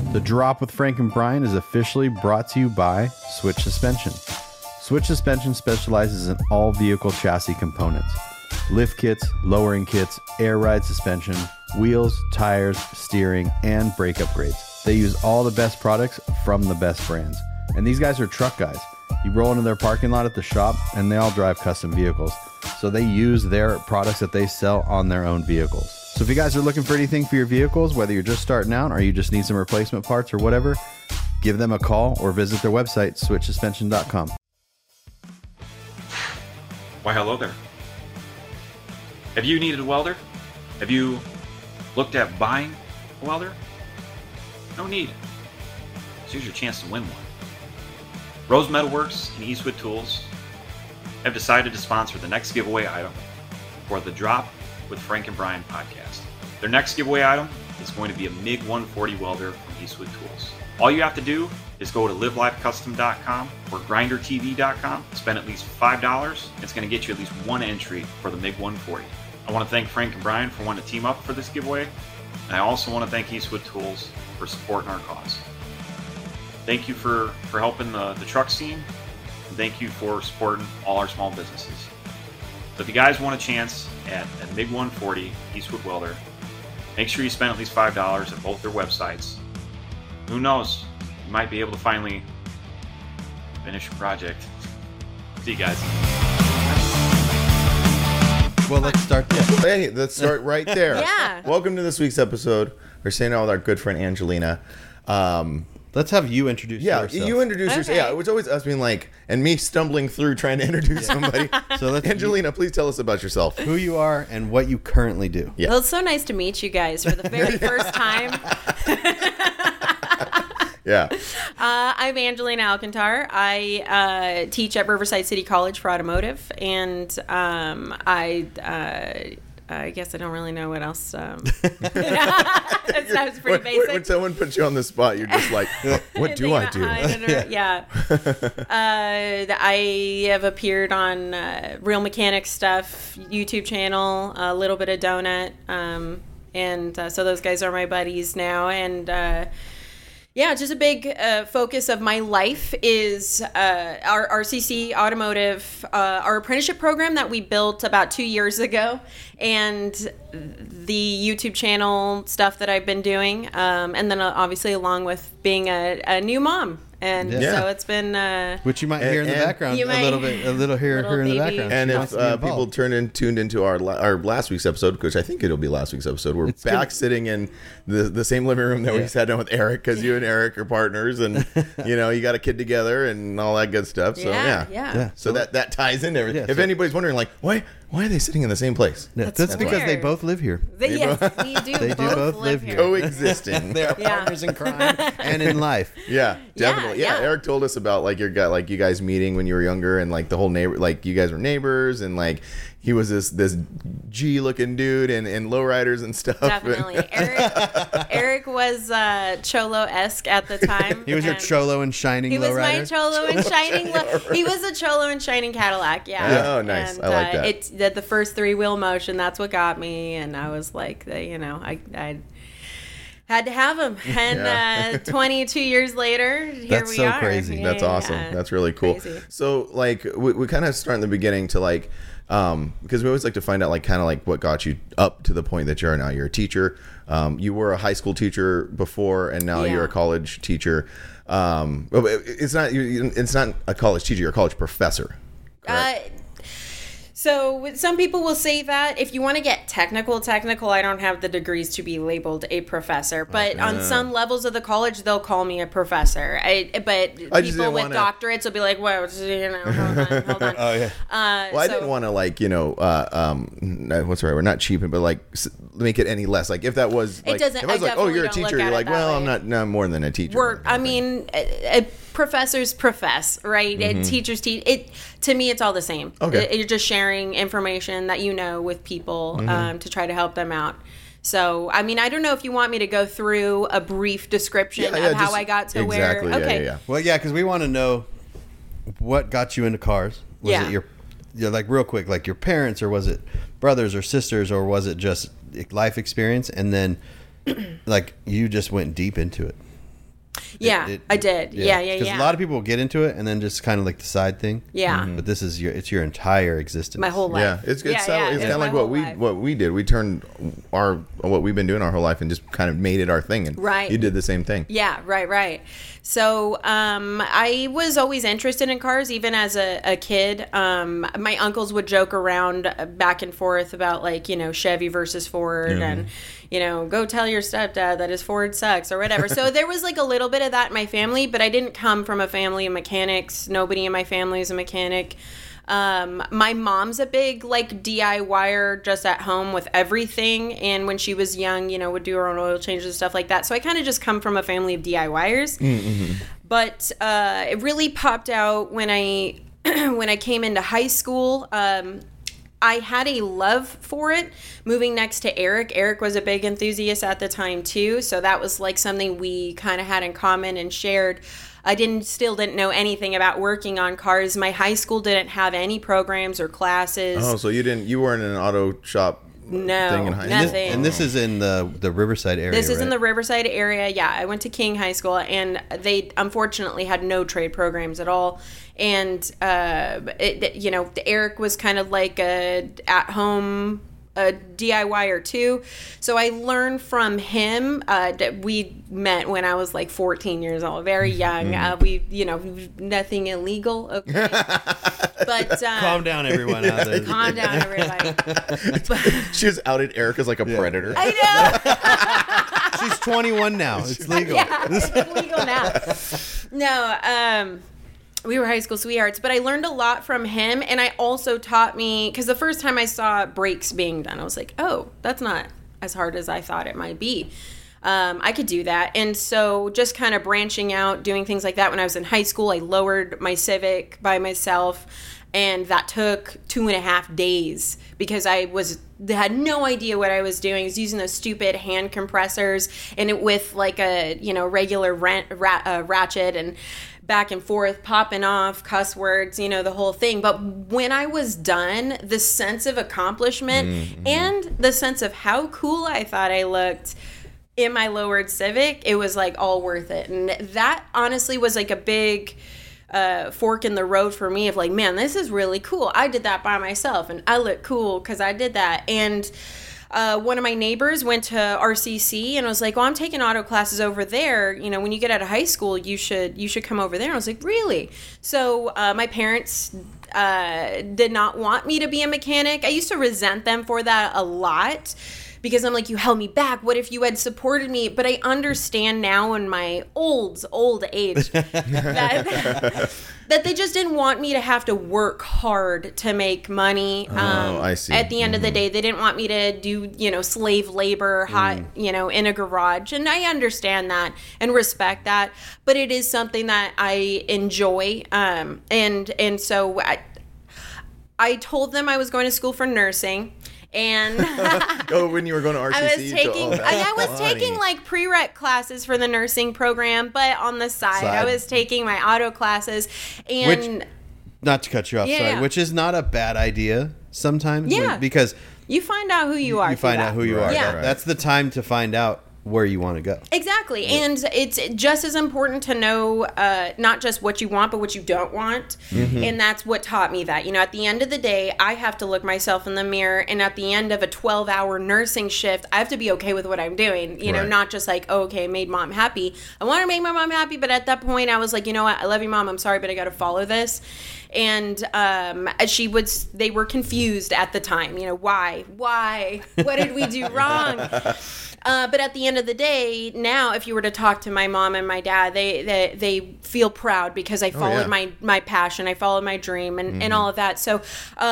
The Drop with Frank and Brian is officially brought to you by Switch Suspension. Switch Suspension specializes in all vehicle chassis components. Lift kits, lowering kits, air ride suspension, wheels, tires, steering, and brake upgrades. They use all the best products from the best brands. And these guys are truck guys. You roll into their parking lot at the shop and they all drive custom vehicles. So they use their products that they sell on their own vehicles. So if you guys are looking for anything for your vehicles, whether you're just starting out or you just need some replacement parts or whatever, give them a call or visit their website, switchsuspension.com. Why, hello there. Have you needed a welder? Have you looked at buying a welder? No need. Here's your chance to win one. Rose Metal Works and Eastwood Tools have decided to sponsor the next giveaway item for the Drop with Frank and Brian podcast. Their next giveaway item is going to be a MiG 140 welder from Eastwood Tools. All you have to do is go to livelifecustom.com or grindertv.com, spend at least $5. It's going to get you at least one entry for the MiG 140. I want to thank Frank and Brian for wanting to team up for this giveaway, and I also want to thank Eastwood Tools for supporting our cause. Thank you for helping the truck scene, and thank you for supporting all our small businesses. So if you guys want a chance at a MiG 140 Eastwood welder, make sure you spend at least $5 at both their websites. Who knows? You might be able to finally finish your project. See you guys. Well, let's start there. Hey, let's start right there. Yeah. Welcome to this week's episode. We're sitting down with our good friend Angelina. Let's have you introduce yourself. You introduce yourself. Yeah, it was always us being like, and me stumbling through trying to introduce somebody. So Angelina, please tell us about yourself. who you are and what you currently do. Yeah. Well, it's so nice to meet you guys for the very first time. Yeah. I'm Angelina Alcantar. I teach at Riverside City College for automotive, and I guess I don't really know what else. That sounds pretty basic. When someone puts you on the spot, you're just like, what do I do? Yeah. I have appeared on Real Mechanics Stuff YouTube channel, a little bit of Donut, and so those guys are my buddies now, and yeah, just a big focus of my life is our RCC Automotive, our apprenticeship program that we built about 2 years ago, and the YouTube channel stuff that I've been doing, and then obviously along with being a new mom. And so it's been which you might hear in the background a little bit, a little here in the background. And if people tuned into our last week's episode, which I think it'll be last week's episode, we're back sitting in the same living room that we sat down with Eric, because you and Eric are partners, and you got a kid together and all that good stuff. So yeah. So that ties into everything. If anybody's wondering, like, why are they sitting in the same place? That's because they both live here. Yes, we do. They both live here. Coexisting. They're partners in crime and in life. Yeah, definitely. Yeah, yeah. Eric told us about you guys meeting when you were younger, and like the whole neighbor, like you guys were neighbors, and like he was this G looking dude and lowriders and stuff. Definitely. Eric was Cholo-esque at the time. He was your Cholo and shining lowrider. He was my Cholo and shining. He was a Cholo and shining Cadillac. Yeah. Oh, nice. And, I like that. It did the first 3-wheel motion. That's what got me, and I was like, I had to have him. And 22 years later, here we are. That's so crazy. Yeah, That's awesome. yeah. That's really cool. Crazy. So like we kind of start in the beginning to like because we always like to find out like kind of like what got you up to the point that you're now. You're a teacher. You were a high school teacher before, and now you're a college teacher. It's not a college teacher. You're a college professor. Correct? So some people will say that if you want to get technical, I don't have the degrees to be labeled a professor. But on some levels of the college, they'll call me a professor. But people with doctorates will be like, "Whoa, hold on." Oh yeah. I didn't want to what's the right word? Not cheapen, but like make it any less. Like if that was, like, it doesn't. If I was like, "Oh, you're a teacher," you're like, "Well, I'm not. No, I'm more than a teacher." I mean, professors profess, right? And teachers teach. To me, it's all the same. Okay. You're just sharing information that you know with people to try to help them out. So, I mean, I don't know if you want me to go through a brief description of how I got to where. Okay. Yeah. Well, yeah, because we want to know what got you into cars. Was it your like real quick, like your parents, or was it brothers or sisters, or was it just life experience? And then like you just went deep into it. Yeah, I did. Yeah. Because a lot of people get into it and then just kind of like the side thing. Yeah. But this is your entire existence. My whole life. Yeah, it's kind of like my what we did. We turned what we've been doing our whole life and just kind of made it our thing. And Right. you did the same thing. Yeah, right. So I was always interested in cars, even as a kid. My uncles would joke around back and forth about like, Chevy versus Ford and, go tell your stepdad that his Ford sucks or whatever. So there was like a little bit of that in my family, but I didn't come from a family of mechanics. Nobody in my family is a mechanic. My mom's a big like DIYer just at home with everything, and when she was young, would do her own oil changes and stuff like that. So I kind of just come from a family of DIYers. Mm-hmm. But it really popped out when I when I came into high school. I had a love for it moving next to Eric. Eric was a big enthusiast at the time too, so that was like something we kind of had in common and shared. I still didn't know anything about working on cars. My high school didn't have any programs or classes. Oh, so you weren't in an auto shop thing in high school? Nothing. And this is in the Riverside area. This is in the Riverside area. Yeah, I went to King High School, and they unfortunately had no trade programs at all. And Eric was kind of like a at-home DIYer too. So I learned from him. We met when I was like 14 years old, very young. Nothing illegal. Okay. But calm down, everyone out there. Calm down, everybody. She was outed Eric as like a predator. I know. She's 21 now. It's legal. Yeah, it's legal now. No, we were high school sweethearts, but I learned a lot from him, and I also taught me, because the first time I saw brakes being done, I was like, oh, that's not as hard as I thought it might be. I could do that. And so just kind of branching out, doing things like that. When I was in high school, I lowered my Civic by myself, and that took 2.5 days because I had no idea what I was doing. I was using those stupid hand compressors, and it with like a regular ratchet and back and forth, popping off cuss words, the whole thing. But when I was done, the sense of accomplishment and the sense of how cool I thought I looked in my lowered Civic, it was like all worth it. And that honestly was like a big fork in the road for me of like, man, this is really cool. I did that by myself, and I look cool because I did that. And one of my neighbors went to RCC, and I was like, well, I'm taking auto classes over there. When you get out of high school, you should come over there. And I was like, really? So my parents did not want me to be a mechanic. I used to resent them for that a lot, because I'm like, you held me back. What if you had supported me? But I understand now in my old age that they just didn't want me to have to work hard to make money. I see. At the end of the day, they didn't want me to do, slave labor, in a garage. And I understand that and respect that. But it is something that I enjoy. And so I told them I was going to school for nursing. And when you were going to RCC, I was taking like prereq classes for the nursing program, but on the side I was taking my auto classes. And not to cut you off, sorry, which is not a bad idea sometimes. Yeah, because you find out who you are. You find out who you are. Yeah, that's the time to find out where you want to go. Exactly. Yeah. And it's just as important to know not just what you want, but what you don't want. Mm-hmm. And that's what taught me that. At the end of the day, I have to look myself in the mirror, and at the end of a 12-hour nursing shift, I have to be okay with what I'm doing. Not just like, oh, okay, made mom happy. I want to make my mom happy, but at that point I was like, you know what? I love you, Mom. I'm sorry, but I got to follow this. And they were confused at the time. Why? What did we do wrong? But at the end of the day, now if you were to talk to my mom and my dad, they feel proud because I followed my passion, I followed my dream, and all of that. So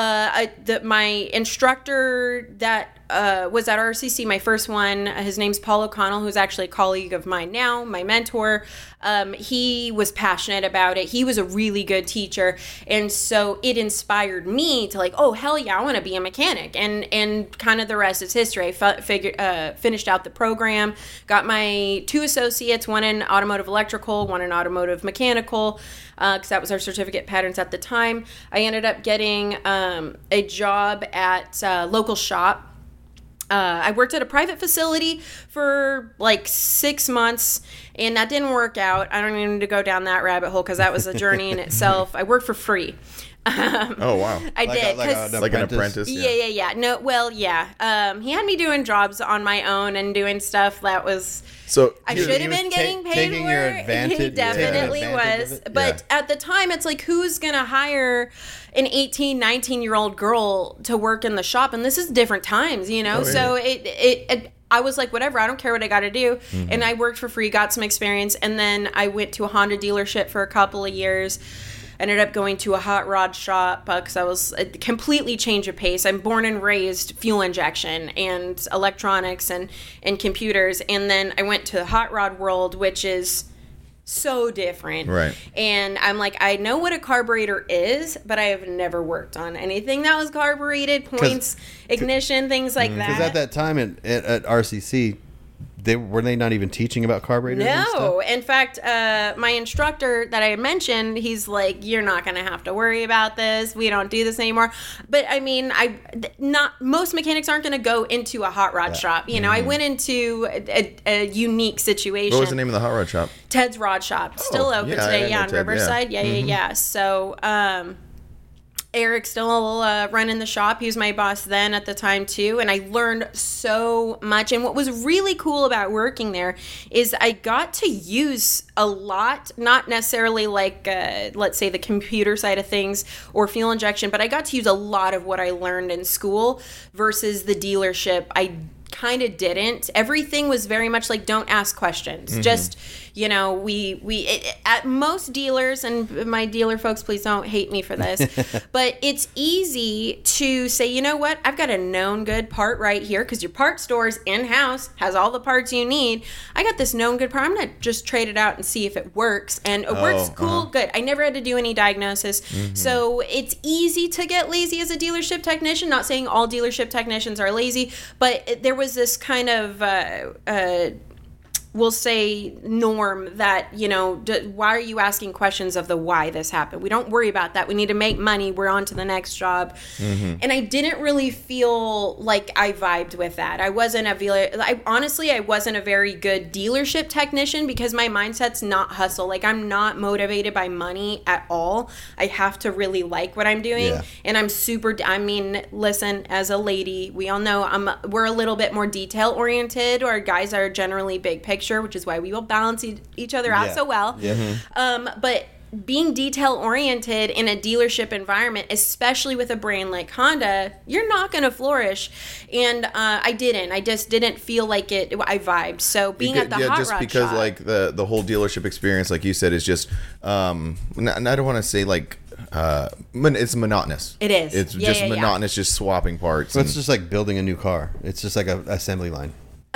my instructor that was at RCC, my first one, his name's Paul O'Connell, who's actually a colleague of mine now, my mentor. He was passionate about it. He was a really good teacher. And so it inspired me to like, oh, hell yeah, I want to be a mechanic. And kind of the rest is history. I finished out the program, got my 2 associates, one in automotive electrical, one in automotive mechanical, because that was our certificate patterns at the time. I ended up getting a job at a local shop. I worked at a private facility for like 6 months, and that didn't work out. I don't even need to go down that rabbit hole because that was a journey in itself. I worked for free. Oh, wow. I did. Like an apprentice? Yeah. No, well, yeah. He had me doing jobs on my own and doing stuff that was... So I should have been getting paid taking for your it. advantage. He definitely advantage was. of it. But at the time, it's like, who's going to hire an 18, 19-year-old girl to work in the shop? And this is different times, you know? Oh, yeah. So I was like, whatever, I don't care what I got to do. And I worked for free, got some experience. And then I went to a Honda dealership for a couple of years. Ended up going to a hot rod shop because I was a completely change of pace. I'm born and raised fuel injection and electronics and computers. And then I went to the hot rod world, which is so different. Right. And I'm like, I know what a carburetor is, but I have never worked on anything that was carbureted, points, ignition, things like that. Because at that time at RCC, were they not even teaching about carburetors and stuff? No. In fact, my instructor that I mentioned, he's like, you're not going to have to worry about this. We don't do this anymore. But I mean, most mechanics aren't going to go into a hot rod shop. You know, I went into a unique situation. what was the name of the hot rod shop? Ted's Rod Shop. Still open yeah, I today. know Yeah, on Ted, yeah. Riverside. Yeah. So, Eric's still running the shop. He was my boss then at the time too, and I learned so much. And what was really cool about working there is I got to use a lot, not necessarily like let's say the computer side of things or fuel injection, but I got to use a lot of what I learned in school versus the dealership. I kind of didn't. Everything was very much like, don't ask questions. Just, you know, at most dealers, and my dealer folks, please don't hate me for this, but it's easy to say, you know what, I've got a known good part right here because your part store's in-house, has all the parts you need. I got this known good part. I'm going to just trade it out and see if it works. And it works, cool, good. I never had to do any diagnosis. So it's easy to get lazy as a dealership technician. Not saying all dealership technicians are lazy, but there was this kind of we'll say norm that, you know, why are you asking questions of the why this happened? We don't worry about that. We need to make money. We're on to the next job. And I didn't really feel like I vibed with that. I wasn't I wasn't a very good dealership technician because my mindset's not hustle. Like, I'm not motivated by money at all. I have to really like what I'm doing. Yeah. And I'm listen, as a lady, we all know we're a little bit more detail oriented. Our guys are generally big picture, which is why we will balance each other out so well. But being detail oriented in a dealership environment, especially with a brand like Honda, you're not going to flourish. And I just didn't feel like I vibed. So being at the hot just rod because shop, like the whole dealership experience, like you said, is just and I don't want to say like it's monotonous. It is. It's just monotonous, just swapping parts. So it's just like building a new car. It's just like an assembly line.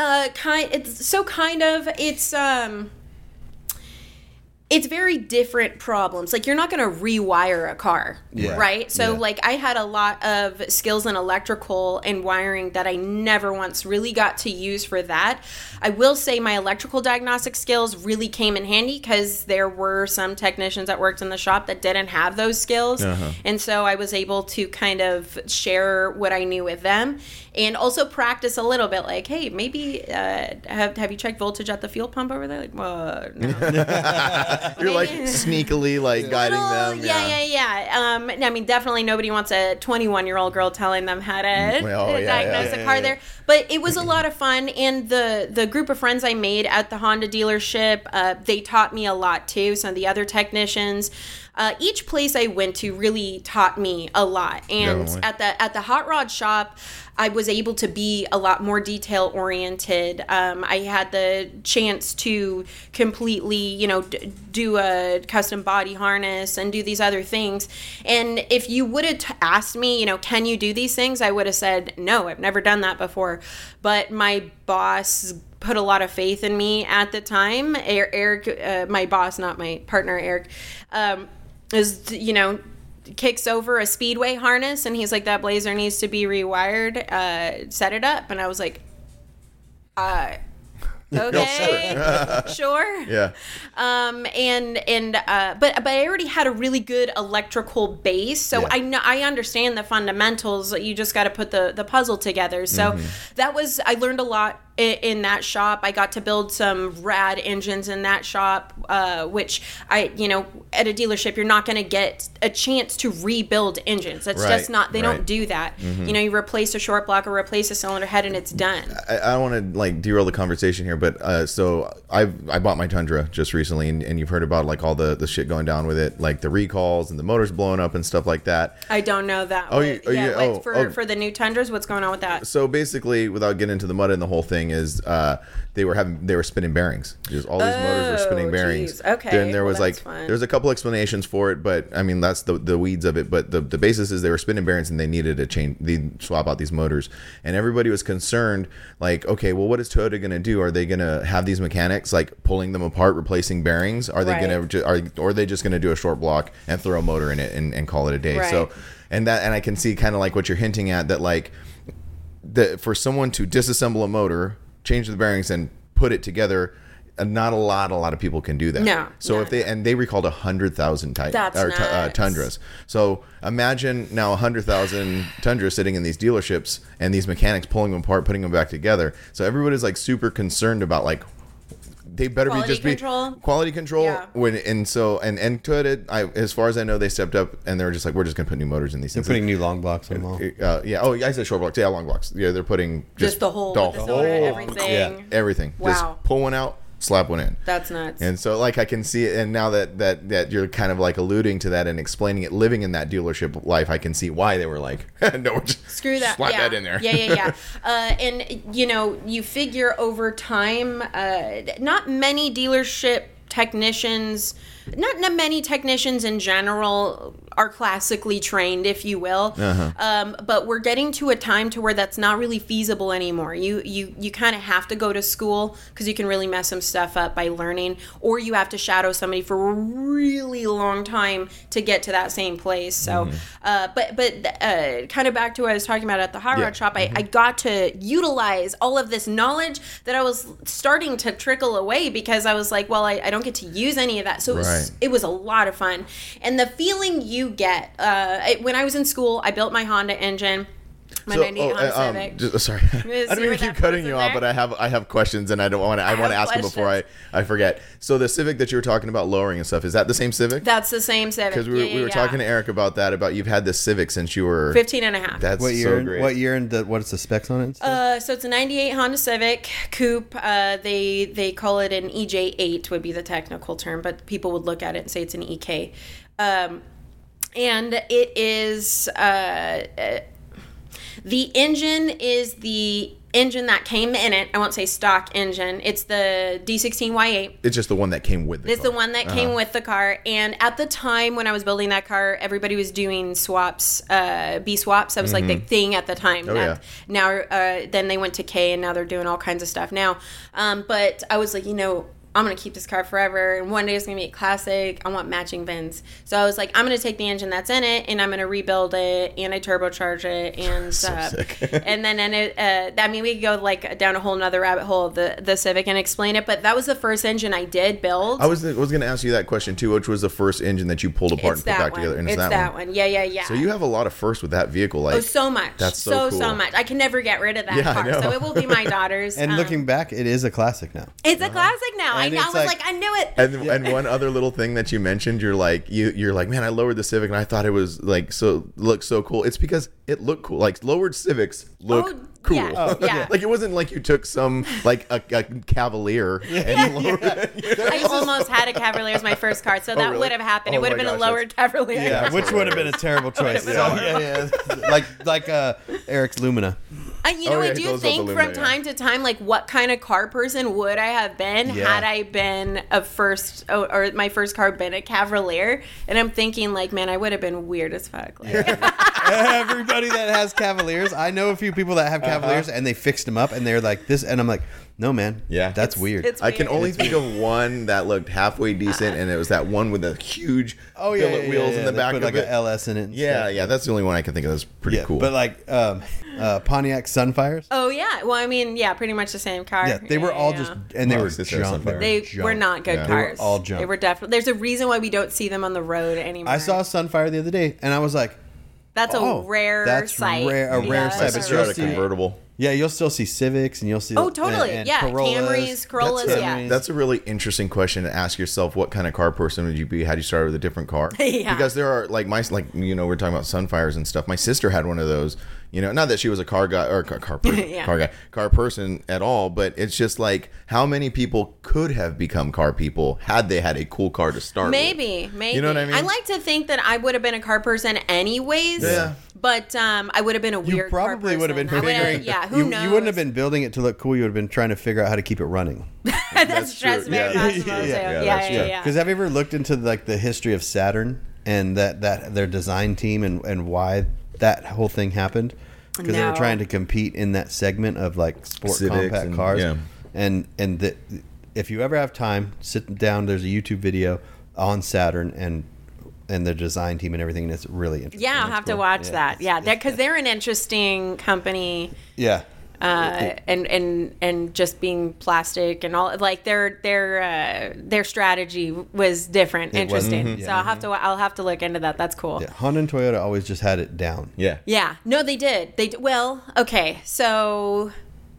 It's very different problems. Like, you're not going to rewire a car, right? So, like, I had a lot of skills in electrical and wiring that I never once really got to use for that. I will say my electrical diagnostic skills really came in handy because there were some technicians that worked in the shop that didn't have those skills. And so I was able to kind of share what I knew with them and also practice a little bit. Like, hey, maybe have you checked voltage at the fuel pump over there? Like, well, no. You're like sneakily like guiding them. I mean, definitely nobody wants a 21-year-old girl telling them how to diagnose a car there. But it was a lot of fun, and the group of friends I made at the Honda dealership, they taught me a lot too. Some of the other technicians. Each place I went to really taught me a lot. And at the hot rod shop, I was able to be a lot more detail oriented. I had the chance to completely, you know, do a custom body harness and do these other things. And if you would have asked me, you know, can you do these things? I would have said, no, I've never done that before. But my boss put a lot of faith in me at the time. Eric, my boss, not my partner, Eric, is, you know, kicks over a speedway harness and he's like, that blazer needs to be rewired, set it up. And I was like, Okay, sure. Yeah. But I already had a really good electrical base, so Yeah. I understand the fundamentals. You just got to put the puzzle together. So I learned a lot in that shop. I got to build some rad engines in that shop, which at a dealership, you're not going to get a chance to rebuild engines. That's just not, they don't do that. You replace a short block or replace a cylinder head and it's done. I don't want to derail the conversation here, but so I bought my Tundra just recently, and you've heard about all the shit going down with it, like the recalls and the motors blowing up and stuff like that. I don't know that. For the new Tundras, what's going on with that? So basically, without getting into the mud and the whole thing, is they were spinning bearings. Just all these motors were spinning bearings. Geez. Okay. Then there was there's a couple explanations for it, but I mean that's the weeds of it. But the basis is they were spinning bearings and they needed to change, they swap out these motors, and everybody was concerned. Like, okay, well, what is Toyota going to do? Are they going to have these mechanics pulling them apart, replacing bearings? Are they going to, or are they just going to do a short block and throw a motor in it and call it a day? Right. So, and I can see kind of like what you're hinting at, that for someone to disassemble a motor, change the bearings, and put it together, not a lot of people can do that. No. So if they recalled 100,000 Tundras. So imagine now 100,000 Tundras sitting in these dealerships and these mechanics pulling them apart, putting them back together. So everybody's super concerned about they better quality control. Yeah. And Toyota, as far as I know, they stepped up and they were just we're just gonna put new motors in these things. They're putting new long blocks on them all. I said short blocks. Yeah, long blocks. Yeah, they're putting just the whole everything. Yeah, everything. Wow. Just pull one out, slap one in. That's nuts. And so I can see it, and now that you're kind of alluding to that and explaining it, living in that dealership life, I can see why they were no, just screw that, slap that in there. Yeah. And you figure over time, not many dealership technicians, not many technicians in general are classically trained, if you will. But we're getting to a time to where that's not really feasible anymore. You kind of have to go to school because you can really mess some stuff up by learning, or you have to shadow somebody for a really long time to get to that same place. So, but kind of back to what I was talking about at the hot rod shop, I got to utilize all of this knowledge that I was starting to trickle away because I was like, well, I don't get to use any of that. So it was a lot of fun. And the feeling you get, when I was in school, I built my Honda engine. My 98 Honda Civic. Sorry, I don't mean to keep cutting you off, but I have questions, and I want to ask them before I forget. So the Civic that you were talking about lowering and stuff, is that the same Civic? That's the same Civic. Because we were talking to Eric about that, about you've had this Civic since you were 15 and a half. That's what year? So great. What year and what's the specs on it? So it's a 98 Honda Civic Coupe. They call it an EJ8 would be the technical term, but people would look at it and say it's an EK. And it is the engine is the engine that came in it. I won't say stock engine. It's the D16Y8. It's just the one that came with the car. It's the one that came with the car. And at the time when I was building that car, everybody was doing swaps, B swaps. That was like the thing at the time. Now, then they went to K, and now they're doing all kinds of stuff now. But I was like, I'm going to keep this car forever, and one day it's going to be a classic. I want matching VINs. So I was like, I'm going to take the engine that's in it, and I'm going to rebuild it, and I turbocharge it, and so sick. and then we could go down a whole nother rabbit hole of the Civic and explain it, but that was the first engine I did build. I was going to ask you that question too, which was the first engine that you pulled apart and put back together? And it's that one. Yeah. So you have a lot of firsts with that vehicle. So much. That's so cool. So much. I can never get rid of that car, so it will be my daughter's. And looking back, it is a classic now. It's a classic now. I was I knew it. And one other little thing that you mentioned, you're like, man, I lowered the Civic and I thought it was looked so cool. It's because it looked cool. Lowered Civics look cool. Yeah. It wasn't like you took some a Cavalier and lowered it. I almost had a Cavalier as my first car, so that would have happened. It would have been a lowered Cavalier. Yeah, which would have been a terrible choice. Like Eric's Lumina. I do think from time to time, what kind of car person would I have been had I been or my first car been a Cavalier? And I'm thinking, man, I would have been weird as fuck. Everybody that has Cavaliers, I know a few people that have Cavaliers, and they fixed them up, and they're like this, and I'm like, no, man, that's weird. It's I can weird. only think of one that looked halfway decent, and it was that one with the huge billet wheels in the They back put of like it. a LS in it. and Yeah, stuff. yeah, that's the only one I can think of. That's pretty cool. But like Pontiac Sunfires, Oh yeah. Well, I mean, yeah, pretty much the same car. yeah, they were all just, and they Oh, were sister has junk. Sunfire. They junk. were not good Yeah. They were cars. all junk. They were definitely. There's a reason why we don't see them on the road anymore. I saw a Sunfire the other day, and I was like, that's a rare that's sight. a rare Yeah, sight. my but sister you'll had a see- convertible. Yeah, you'll still see Civics, and you'll see. Oh, totally. and Yeah, Corollas. Camrys, Corollas, yeah. That's a really interesting question to ask yourself. What kind of car person would you be had you started with a different car? Yeah. Because there are like we're talking about Sunfires and stuff. My sister had one of those. Not that she was a car guy or car person, Yeah. car person at all, but it's just like how many people could have become car people had they had a cool car to start with. Maybe. You know what I mean? I like to think that I would have been a car person anyways. Yeah. But I would have been a You weird car probably would have been person. I would've- figuring. Yeah, who you, knows? You wouldn't have been building it to look cool. You would have been trying to figure out how to keep it running. That's true. very Yeah. possible. Yeah, too. yeah, Yeah, that's yeah, true. yeah. Because have you ever looked into like the history of Saturn and that their design team and why that whole thing happened? Because they were No. trying to compete in that segment of like sport Civics compact and- cars. yeah. And if you ever have time, sit down. There's a YouTube video on Saturn and the design team and everything. And it's really interesting. Yeah, I'll It's have to cool. watch Yeah, that. it's- Yeah, it's- because they're an interesting company. Yeah. And just being plastic and all, like their strategy was different, It was, interesting. mhm. So I'll have to look into that. That's cool. Yeah, Honda and Toyota always just had it down. Yeah. Yeah, no, they did. Well, okay, so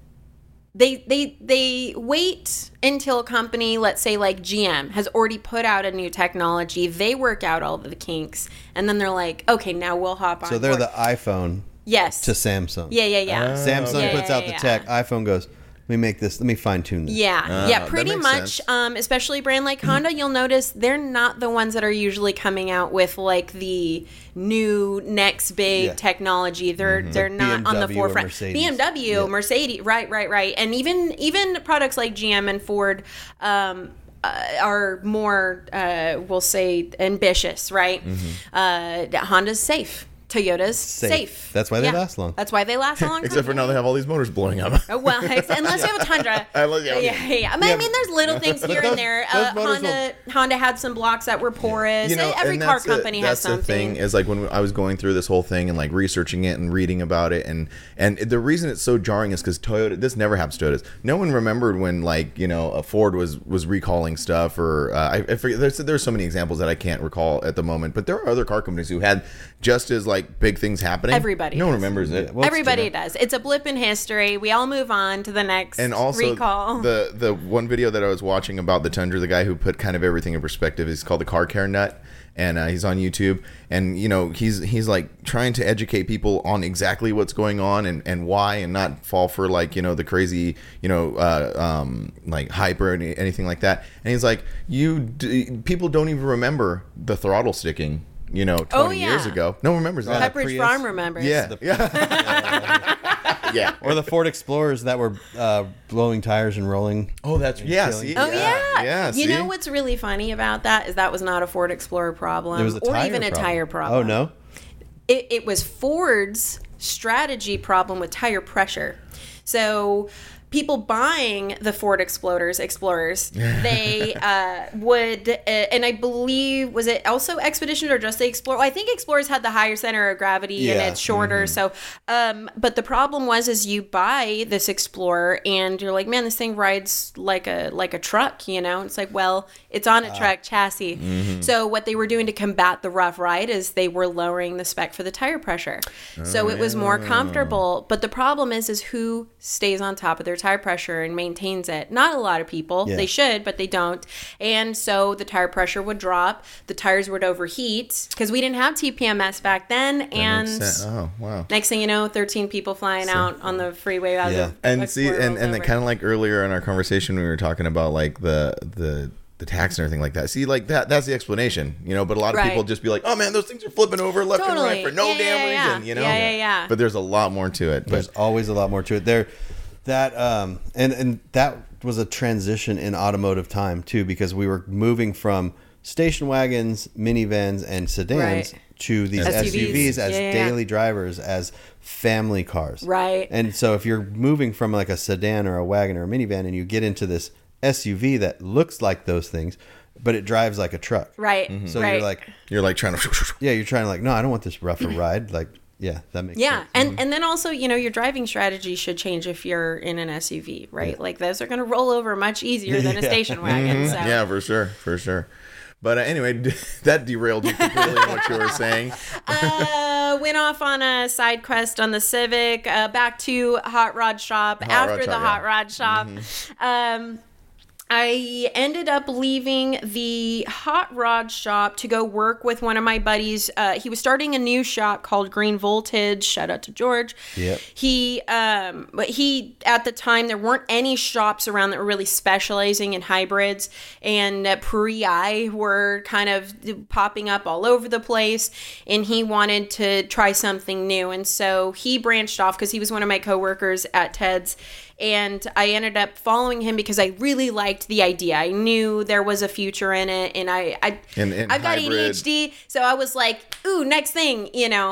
they wait until a company, let's say like GM, has already put out a new technology. They work out all the kinks, and then they're like, okay, now we'll hop on. So they're board. the iPhone yes to Samsung. yeah. Samsung Yeah, puts yeah, out the yeah. tech. iPhone goes, let me fine tune this. Yeah, that pretty makes much. sense. Especially a brand like Honda, you'll notice they're not the ones that are usually coming out with like the new next big Yeah. technology. They're not on the BMW or forefront. Mercedes. BMW, Yeah. Mercedes, right, and even products like GM and Ford. Are more, we'll say, ambitious, right? Honda's safe. Toyota's safe. That's why they last long. That's why they last a long. Except for now they have all these motors blowing up. Oh, well, unless you have a Tundra. Yeah. I mean, there's little things here and there. those motors Honda had some blocks that were porous. Every and car that's company has that's the something. thing is like when I was going through this whole thing and like researching it and reading about it and the reason it's so jarring is because Toyota, this never happens to Toyotas. No one remembered when like a Ford was recalling stuff or I forget. There's so many examples that I can't recall at the moment. But there are other car companies who had just as like big things happening. Everybody no one does. remembers it. Well, Everybody does. It's a blip in history. We all move on to the next And also recall. the one video that I was watching about the Tundra, the guy who put kind of everything in perspective is called the Car Care Nut, and he's on YouTube, and he's like trying to educate people on exactly what's going on and why, and not fall for like the crazy like hype or anything like that. And he's like, people don't even remember the throttle sticking 20 years ago. No one remembers that. Pepperidge Prius. Farm remembers. Yeah. Yeah. Or the Ford Explorers that were blowing tires and rolling. Oh, that's yeah. killing. See, Oh yeah. yeah. You see? know what's really funny about that is that was not a Ford Explorer problem, It was a or tire even a problem. tire problem. Oh no. It was Ford's strategy problem with tire pressure. So people buying the Ford Explorers, they would, and I believe, was it also Expedition or just the Explorer? Well, I think Explorers had the higher center of gravity and Yeah. it's shorter. So, but the problem is you buy this Explorer and you're like, man, this thing rides like a truck, It's like, well, it's on a truck chassis. So what they were doing to combat the rough ride is they were lowering the spec for the tire pressure. So it was more comfortable. But the problem is who stays on top of their tire pressure and maintains it? Not a lot of people. Yeah. They should, but they don't. And so the tire pressure would drop. The tires would overheat because we didn't have TPMS back then. And Oh, wow. next thing you know, 13 people flying out on the freeway. Out Yeah. of And see, and then then kind of like earlier in our conversation, we were talking about like the tax and everything like that. See, like that's the explanation, but a lot of Right. people just be like, oh man, those things are flipping over left and right for no Yeah, damn yeah, reason, yeah. Yeah. But there's a lot more to it. There's But always a lot more to it. And that was a transition in automotive time too, because we were moving from station wagons, minivans, and sedans Right. to these SUVs as daily drivers, as family cars. Right. And so if you're moving from like a sedan or a wagon or a minivan and you get into this SUV that looks like those things, but it drives like a truck. Right. So you're like trying to. you're trying to like, no, I don't want this rougher ride. Like, yeah, that makes sense. And then also, your driving strategy should change if you're in an SUV, right? Like those are going to roll over much easier than a station wagon. So. Yeah, for sure. But anyway, that derailed you completely on what you were saying. Went off on a side quest on the Civic, back to Hot Rod Shop. After the Hot Rod Shop, I ended up leaving the Hot Rod Shop to go work with one of my buddies. He was starting a new shop called Green Voltage. Shout out to George. Yep. But he at the time, there weren't any shops around that were really specializing in hybrids, and Puri were kind of popping up all over the place, and he wanted to try something new. And so he branched off because he was one of my coworkers at Ted's. And I ended up following him because I really liked the idea. I knew there was a future in it, and I've got ADHD, so I was like, "Ooh, next thing,"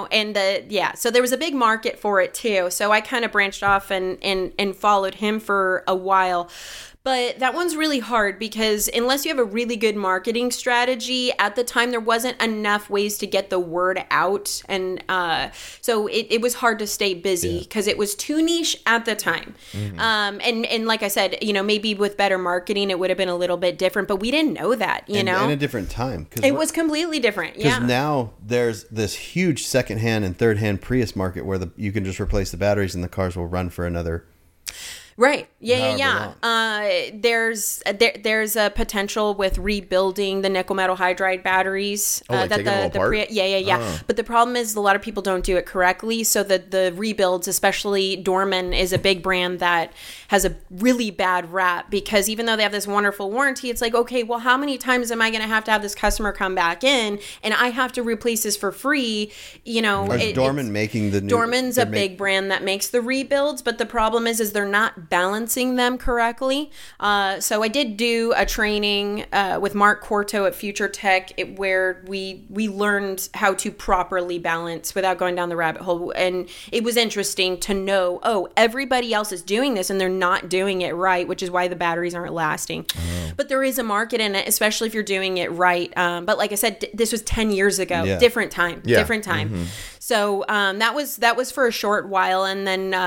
And so there was a big market for it too. So I kind of branched off and followed him for a while. But that one's really hard because unless you have a really good marketing strategy, at the time there wasn't enough ways to get the word out. And so it was hard to stay busy because it was too niche at the time. Mm-hmm. And like I said, maybe with better marketing, it would have been a little bit different. But we didn't know that, And a different time. It was completely different. Because now there's this huge secondhand and thirdhand Prius market where you can just replace the batteries and the cars will run for another... Right. Yeah. There's a potential with rebuilding the nickel metal hydride batteries. Taking them all apart? But the problem is a lot of people don't do it correctly. So the rebuilds, especially Dorman, is a big brand that has a really bad rap because even though they have this wonderful warranty, it's like, okay, well, how many times am I going to have this customer come back in and I have to replace this for free? Is Dorman making the new... Dorman's a big brand that makes the rebuilds, but the problem is they're not balancing them correctly. So I did do a training with Mark Corto at Future Tech where we learned how to properly balance without going down the rabbit hole. And it was interesting to know, everybody else is doing this and they're not doing it right, which is why the batteries aren't lasting. Oh. But there is a market in it, especially if you're doing it right. But like I said, this was 10 years ago. Yeah. Different time. Mm-hmm. So that was for a short while. And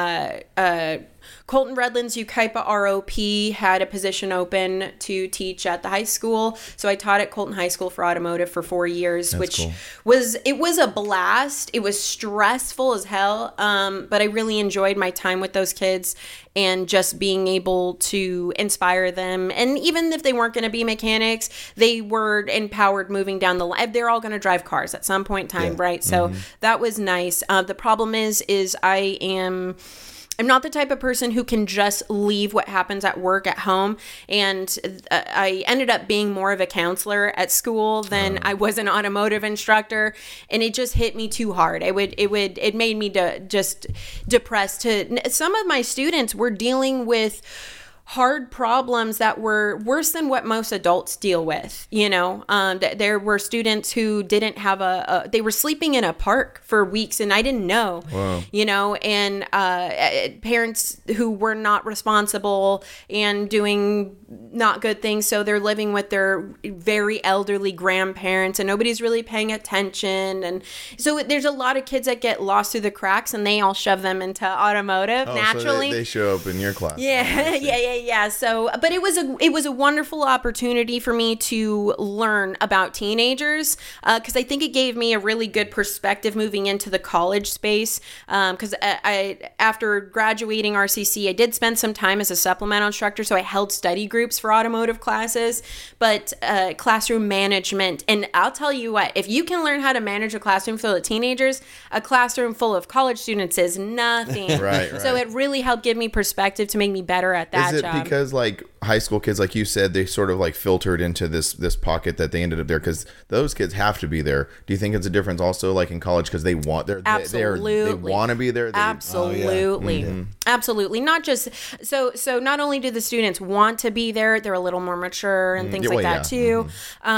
then Colton Redlands Ukaipa ROP had a position open to teach at the high school. So I taught at Colton High School for automotive for 4 years, which cool. was a blast. It was stressful as hell. But I really enjoyed my time with those kids and just being able to inspire them. And even if they weren't going to be mechanics, they were empowered moving down the line. They're all going to drive cars at some point in time, right? So that was nice. The problem is I'm not the type of person who can just leave what happens at work at home. And I ended up being more of a counselor at school than I was an automotive instructor. And it just hit me too hard. It made me just depressed. Some of my students were dealing with hard problems that were worse than what most adults deal with. There were students who didn't have they were sleeping in a park for weeks and I didn't know. Wow. And parents who were not responsible and doing not good things. So they're living with their very elderly grandparents and nobody's really paying attention. And so there's a lot of kids that get lost through the cracks and they all shove them into automotive naturally. So they show up in your class. Yeah. So, but it was a wonderful opportunity for me to learn about teenagers because I think it gave me a really good perspective moving into the college space. Because after graduating RCC, I did spend some time as a supplemental instructor, so I held study groups for automotive classes, but classroom management. And I'll tell you what, if you can learn how to manage a classroom full of teenagers, a classroom full of college students is nothing. Right. So it really helped give me perspective to make me better at that job. Is it because like high school kids, like you said, they sort of like filtered into this pocket that they ended up there because those kids have to be there? Do you think it's a difference also like in college because they want they want to be there? Absolutely. Absolutely. Not just so not only do the students want to be there, they're a little more mature and things like that too.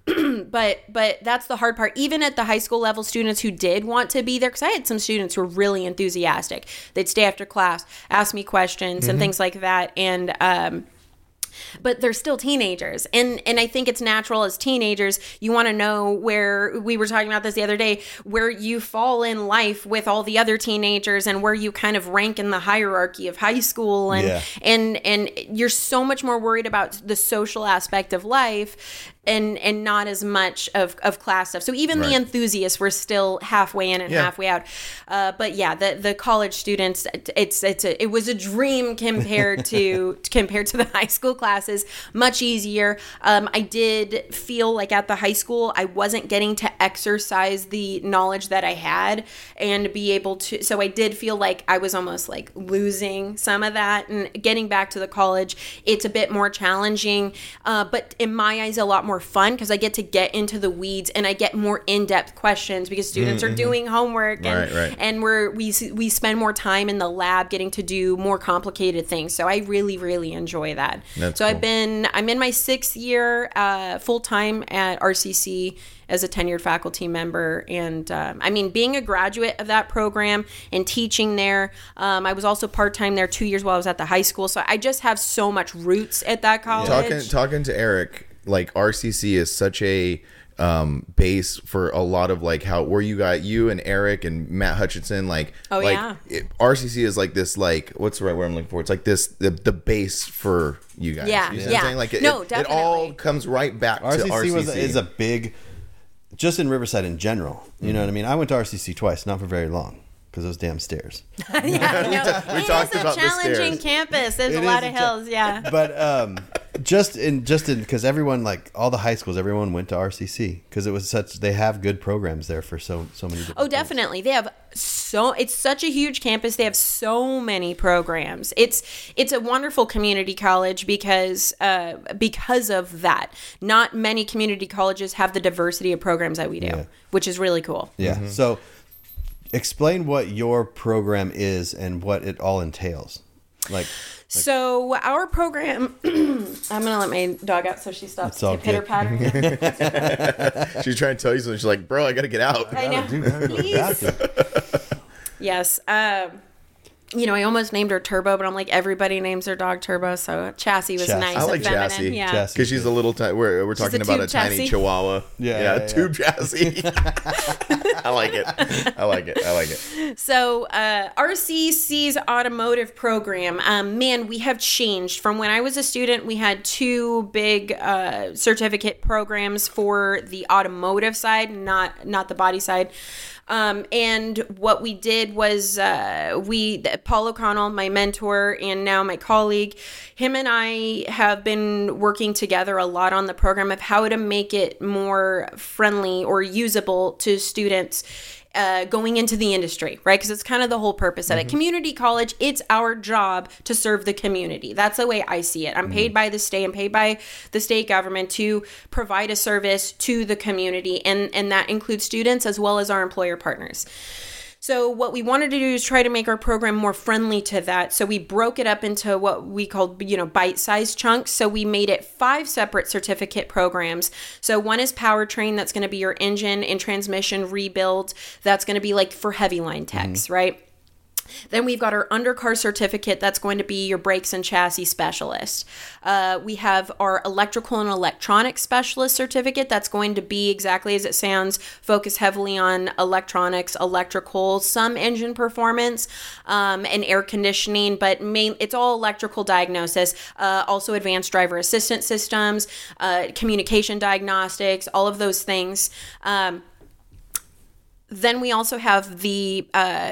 But that's the hard part. Even at the high school level, students who did want to be there, because I had some students who were really enthusiastic. They'd stay after class, ask me questions and things like that. And but they're still teenagers. And I think it's natural as teenagers, you want to know where, we were talking about this the other day, where you fall in life with all the other teenagers and where you kind of rank in the hierarchy of high school. And you're so much more worried about the social aspect of life and not as much of class stuff. So even the enthusiasts were still halfway in and halfway out. But yeah, the college students, it was a dream compared to the high school classes. Much easier. I did feel like at the high school I wasn't getting to exercise the knowledge that I had and be able to. So I did feel like I was almost like losing some of that. And getting back to the college, it's a bit more challenging, but in my eyes, a lot more fun because I get to get into the weeds and I get more in-depth questions because students are doing homework and we spend more time in the lab getting to do more complicated things. So I really, really enjoy that. That's so cool. I'm in my 6th year full time at RCC as a tenured faculty member. And I mean, being a graduate of that program and teaching there, I was also part-time there 2 years while I was at the high school. So I just have so much roots at that college. Talking to Eric, like RCC is such a base for a lot of like where you and Eric and Matt Hutchinson, RCC is like this, like, what's the right word I'm looking for? It's like this, the base for you guys. Yeah. You know what I'm saying? Like it all comes right back to RCC. is a big, just in Riverside in general. You know what I mean? I went to RCC twice, not for very long. Because those damn stairs. We talked about the stairs. It's a challenging campus. There's a lot of hills, But just in because everyone, like all the high schools, everyone went to RCC because it was they have good programs there for so many different things. Definitely. They have it's such a huge campus. They have so many programs. It's a wonderful community college because of that. Not many community colleges have the diversity of programs that we do, which is really cool. Yeah. Mm-hmm. So explain what your program is and what it all entails. So our program, I'm going to let my dog out so she stops pitter-patter. She's trying to tell you something. She's like, bro, I got to get out. I know. Please. Yes. I almost named her Turbo, but I'm like, everybody names their dog Turbo, so Chassis was nice. I like and feminine. Chassis. Yeah. Because she's a little tiny. We're talking about a chassis. tiny Chihuahua. Tube chassis. I like it. So RCC's automotive program, we have changed. From when I was a student, we had 2 big certificate programs for the automotive side, not the body side. And what we did was Paul O'Connell, my mentor and now my colleague, him and I have been working together a lot on the program of how to make it more friendly or usable to students going into the industry, right? Because it's kind of the whole purpose of it. Community college, it's our job to serve the community. That's the way I see it. I'm paid by the state. I'm paid by the state government to provide a service to the community, and that includes students as well as our employer partners. So what we wanted to do is try to make our program more friendly to that. So we broke it up into what we called, bite-sized chunks. So we made it 5 separate certificate programs. So one is powertrain. That's going to be your engine and transmission rebuild. That's going to be like for heavy line techs, right? Then we've got our undercar certificate. That's going to be your brakes and chassis specialist. We have our electrical and electronic specialist certificate. That's going to be exactly as it sounds, focus heavily on electronics, electrical, some engine performance, and air conditioning, but it's all electrical diagnosis. Also advanced driver assistance systems, communication diagnostics, all of those things. Then we also have the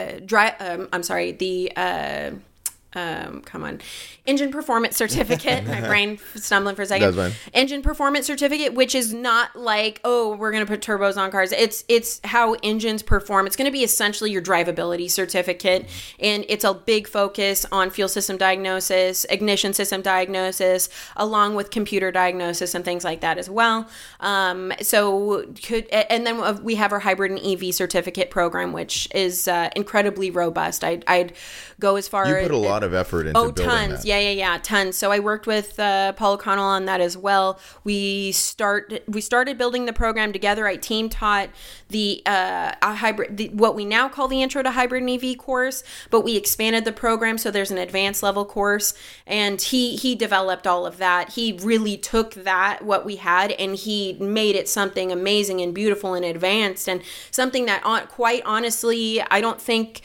engine performance certificate. My brain stumbling for a second. That's fine. Engine performance certificate, which is not like, we're going to put turbos on cars. It's how engines perform. It's going to be essentially your drivability certificate, and it's a big focus on fuel system diagnosis, ignition system diagnosis, along with computer diagnosis and things like that as well. And then we have our hybrid and EV certificate program, which is incredibly robust. I'd go as far. You put a lot of effort into building tons. that. Yeah, tons. So I worked with Paul O'Connell on that as well. We started building the program together. I team taught the what we now call the Intro to Hybrid and EV course, but we expanded the program so there's an advanced level course, and he developed all of that. He really took that, what we had, and he made it something amazing and beautiful and advanced, and something that quite honestly, I don't think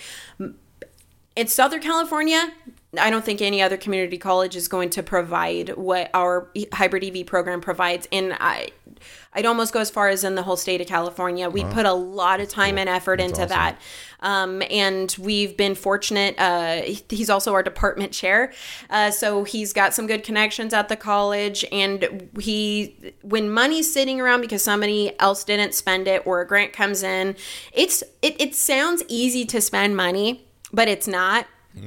in Southern California, I don't think any other community college is going to provide what our hybrid EV program provides. And I'd almost go as far as in the whole state of California. We put a lot of time and effort into that. And we've been fortunate. He's also our department chair. So he's got some good connections at the college. And when money's sitting around because somebody else didn't spend it or a grant comes in, it sounds easy to spend money, but it's not.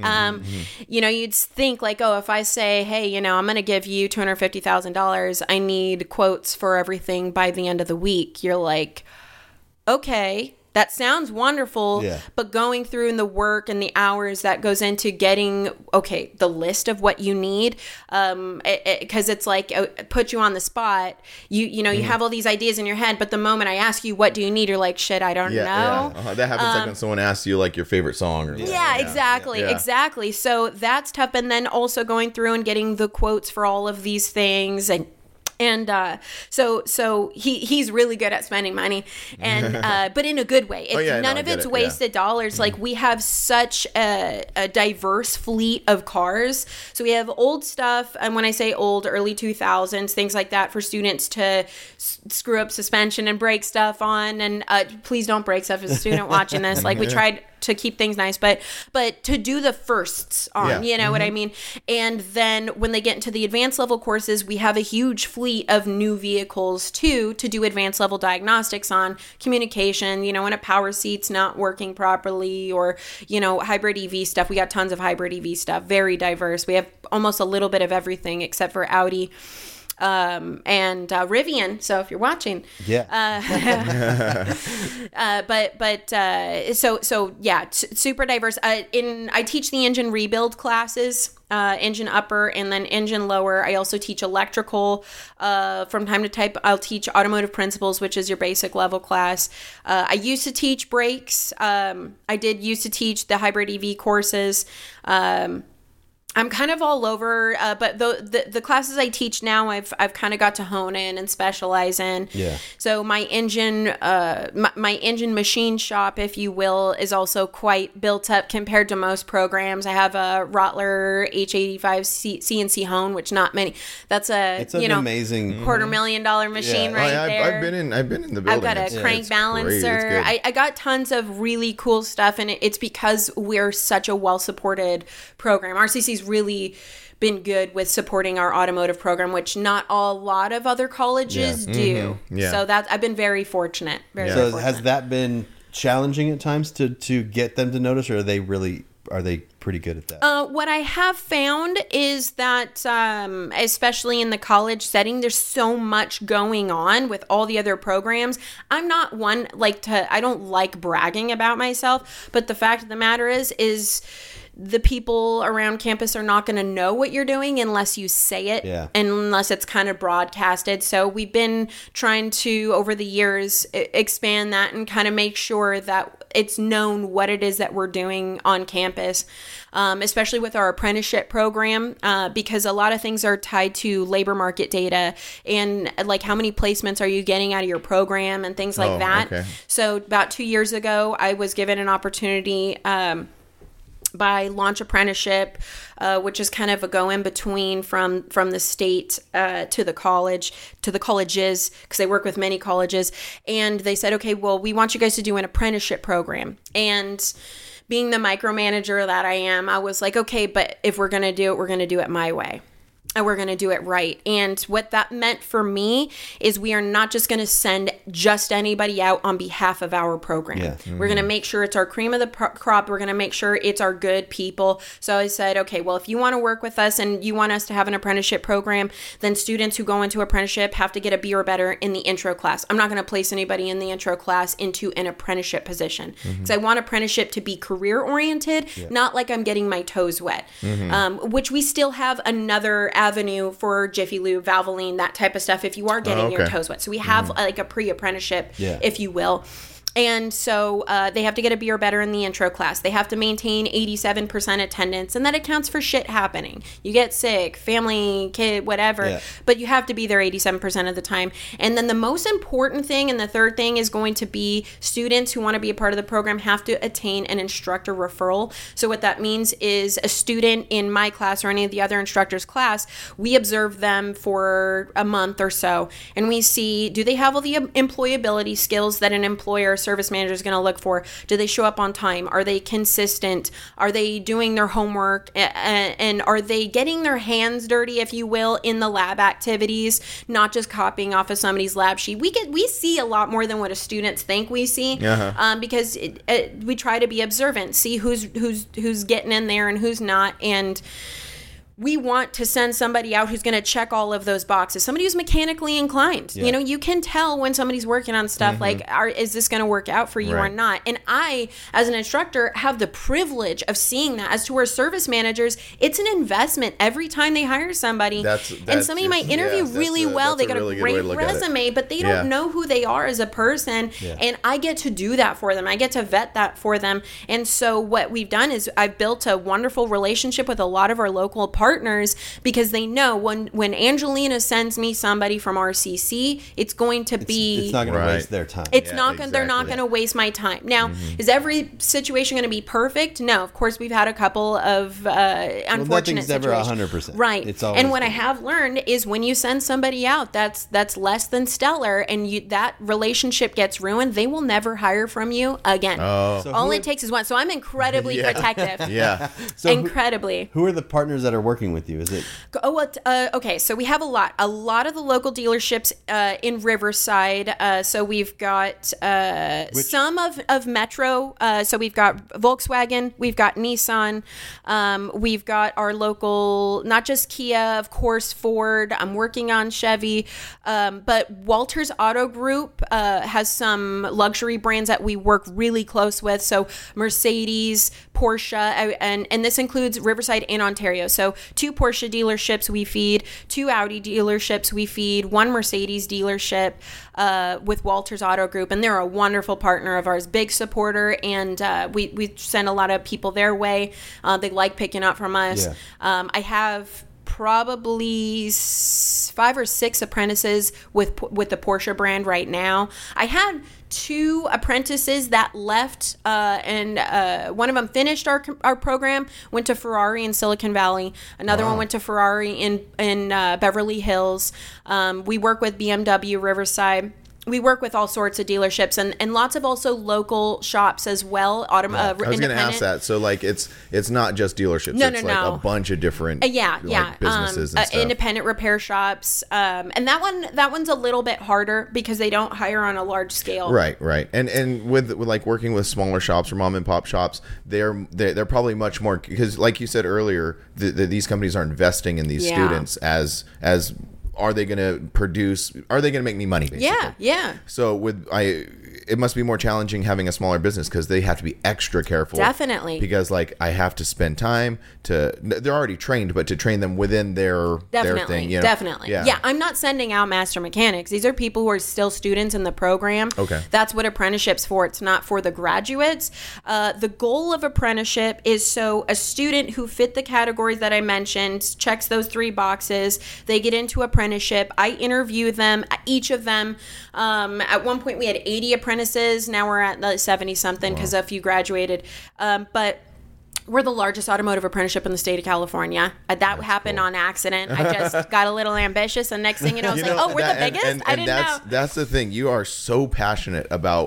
You'd think like, oh, if I say, hey, I'm going to give you $250,000, I need quotes for everything by the end of the week. You're like, okay, that sounds wonderful, but going through in the work and the hours that goes into getting, the list of what you need, because it's like, put you on the spot. You have all these ideas in your head, but the moment I ask you, what do you need? You're like, shit, I don't know. Yeah. That happens like when someone asks you like your favorite song. Or exactly. So that's tough. And then also going through and getting the quotes for all of these things and so he's really good at spending money, and but in a good way. None of it's wasted dollars. Like, we have such a diverse fleet of cars. So we have old stuff, and when I say old, early 2000s, things like that for students to screw up suspension and brake stuff on. And please don't break stuff as a student watching this. Like, we tried to keep things nice, but to do the firsts on, you know what I mean? And then when they get into the advanced level courses, we have a huge fleet of new vehicles too, to do advanced level diagnostics on communication, when a power seat's not working properly, or, hybrid EV stuff. We got tons of hybrid EV stuff, very diverse. We have almost a little bit of everything except for Audi and Rivian. So if you're watching, super diverse. I teach the engine rebuild classes, engine upper and then engine lower. I also teach electrical. From time to time, I'll teach automotive principles, which is your basic level class. I used to teach brakes. I did used to teach the hybrid EV courses. I'm kind of all over, but the classes I teach now, I've kind of got to hone in and specialize in. Yeah. So my engine machine shop, if you will, is also quite built up compared to most programs. I have a Rottler H85 CNC hone, which not many. It's an amazing $250,000 machine there. I've been in the building. I've got a crank balancer. I got tons of really cool stuff, and it's because we're such a well supported program. RCC's really been good with supporting our automotive program, which not a lot of other colleges do. So I've been very fortunate. So has that been challenging at times to get them to notice, or are they pretty good at that? What I have found is that, especially in the college setting, there's so much going on with all the other programs. I'm not one I don't like bragging about myself, but the fact of the matter is the people around campus are not going to know what you're doing unless you say it, and unless it's kind of broadcasted. So we've been trying to, over the years, expand that and kind of make sure that it's known what it is that we're doing on campus, especially with our apprenticeship program, because a lot of things are tied to labor market data and like how many placements are you getting out of your program and things like that. Okay. So about 2 years ago, I was given an opportunity by Launch Apprenticeship, which is kind of a go-in-between from the state to the colleges, because they work with many colleges. And they said, okay, well, we want you guys to do an apprenticeship program. And being the micromanager that I am, I was like, okay, but if we're going to do it, we're going to do it my way. And we're going to do it right. And what that meant for me is we are not just going to send just anybody out on behalf of our program. Yeah. We're going to make sure it's our cream of the crop. We're going to make sure it's our good people. So I said, okay, well, if you want to work with us and you want us to have an apprenticeship program, then students who go into apprenticeship have to get a B or better in the intro class. I'm not going to place anybody in the intro class into an apprenticeship position because I want apprenticeship to be career oriented, not like I'm getting my toes wet, which we still have another avenue for Jiffy Lube, Valvoline, that type of stuff if you are getting your toes wet. So we have like a pre-apprenticeship, if you will. And so they have to get a B or better in the intro class. They have to maintain 87% attendance, and that accounts for shit happening. You get sick, family, kid, whatever, but you have to be there 87% of the time. And then the most important thing, and the third thing, is going to be students who want to be a part of the program have to attain an instructor referral. So what that means is a student in my class or any of the other instructors' class, we observe them for a month or so, and we see, do they have all the employability skills that an employer service manager is going to look for? Do they show up on time? Are they consistent? Are they doing their homework? And are they getting their hands dirty, if you will, in the lab activities, not just copying off of somebody's lab sheet? We see a lot more than what students think we see, because we try to be observant, see who's getting in there and who's not, and we want to send somebody out who's going to check all of those boxes. Somebody who's mechanically inclined. You know, you can tell when somebody's working on stuff like, is this going to work out for you or not? And I, as an instructor, have the privilege of seeing that. As to our service managers, it's an investment every time they hire somebody. And somebody might interview really well. They got a great resume, but they don't know who they are as a person. And I get to do that for them. I get to vet that for them. And so what we've done is I've built a wonderful relationship with a lot of our local partners, because they know when Angelina sends me somebody from RCC, it's going to be, it's not going to waste their time. It's not going, they're not going to waste my time. Now, is every situation going to be perfect? No, of course we've had a couple of unfortunate situations. Never 100%. Right. It's always and what I have learned is when you send somebody out that's less than stellar, and that relationship gets ruined, they will never hire from you again. So all it takes is one. So I'm incredibly protective. So incredibly. Who are the partners that are working with you? Is it? Okay, so we have a lot of the local dealerships in Riverside. So we've got some of Metro. So we've got Volkswagen, we've got Nissan, we've got our local, not just Kia, of course, Ford. I'm working on Chevy, but Walters Auto Group has some luxury brands that we work really close with. So Mercedes, Porsche, and this includes Riverside and Ontario. So 2 Porsche dealerships we feed, 2 Audi dealerships we feed, 1 Mercedes dealership with Walters Auto Group, and they're a wonderful partner of ours, big supporter, and we send a lot of people their way. They like picking up from us. I have probably 5 or 6 apprentices with the Porsche brand right now. I had 2 apprentices that left, and one of them finished our program, went to Ferrari in Silicon Valley. Another one went to Ferrari in Beverly Hills. We work with BMW Riverside. We work with all sorts of dealerships and lots of also local shops as well. I was going to ask that. So like it's not just dealerships. It's a bunch of different businesses and stuff. Independent repair shops. And that one's a little bit harder because they don't hire on a large scale. Right. And with like working with smaller shops or mom and pop shops, they're probably much more, because like you said earlier, these companies are investing in these students as are they going to produce? Are they going to make me money? Basically? Yeah. So it must be more challenging having a smaller business because they have to be extra careful. Definitely. Because like I have to spend time they're already trained, but to train them within their thing. You know? Definitely. Yeah. I'm not sending out master mechanics. These are people who are still students in the program. Okay. That's what apprenticeship's for. It's not for the graduates. The goal of apprenticeship is so a student who fit the categories that I mentioned, checks those 3 boxes, they get into apprenticeship. I interview them, each of them. At one point we had 80 apprentices. Now we're at 70 something because a few graduated. But we're the largest automotive apprenticeship in the state of California. That happened on accident. I just got a little ambitious, and next thing you know, I was like, oh, we're the biggest? I didn't know. That's the thing. You are so passionate about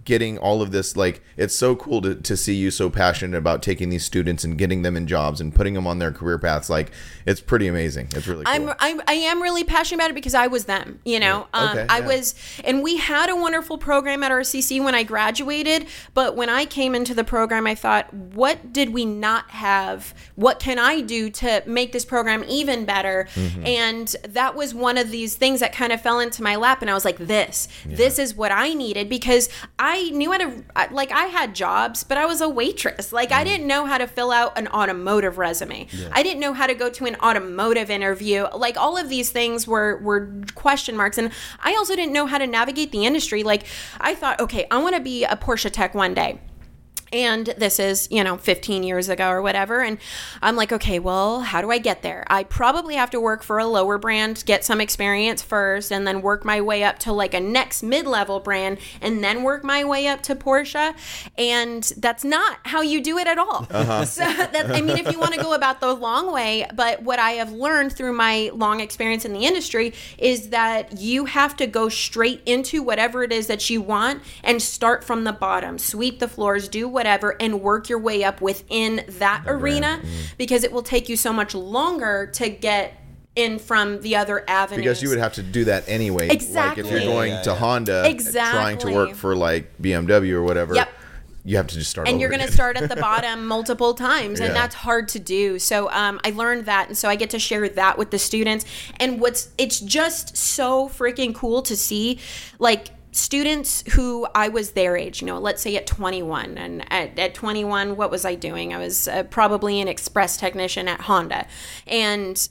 getting all of this, like, it's so cool to see you so passionate about taking these students and getting them in jobs and putting them on their career paths. Like, it's pretty amazing. It's really cool. I am really passionate about it because I was them, you know. I was, and we had a wonderful program at RCC when I graduated, but when I came into the program, I thought, what did we not have? What can I do to make this program even better? And that was one of these things that kind of fell into my lap, and I was like, this is what I needed, because I knew how to, like, I had jobs, but I was a waitress. Like, I didn't know how to fill out an automotive resume. I didn't know how to go to an automotive interview. Like, all of these things were question marks, and I also didn't know how to navigate the industry. Like, I thought, okay, I want to be a Porsche tech one day. And this is, 15 years ago or whatever. And I'm like, okay, well, how do I get there? I probably have to work for a lower brand, get some experience first, and then work my way up to like a next mid-level brand, and then work my way up to Porsche. And that's not how you do it at all. So if you want to go about the long way, but what I have learned through my long experience in the industry is that you have to go straight into whatever it is that you want and start from the bottom, sweep the floors, do whatever, and work your way up within that arena, because it will take you so much longer to get in from the other avenues. Because you would have to do that anyway. Exactly. Like if you're going to Honda, trying to work for like BMW or whatever. You have to just start and over you're going to start at the bottom multiple times, and that's hard to do. So I learned that, and so I get to share that with the students. And it's just so freaking cool to see, like, students who I was their age, let's say at 21, and at 21, what was I doing? I was probably an express technician at Honda, and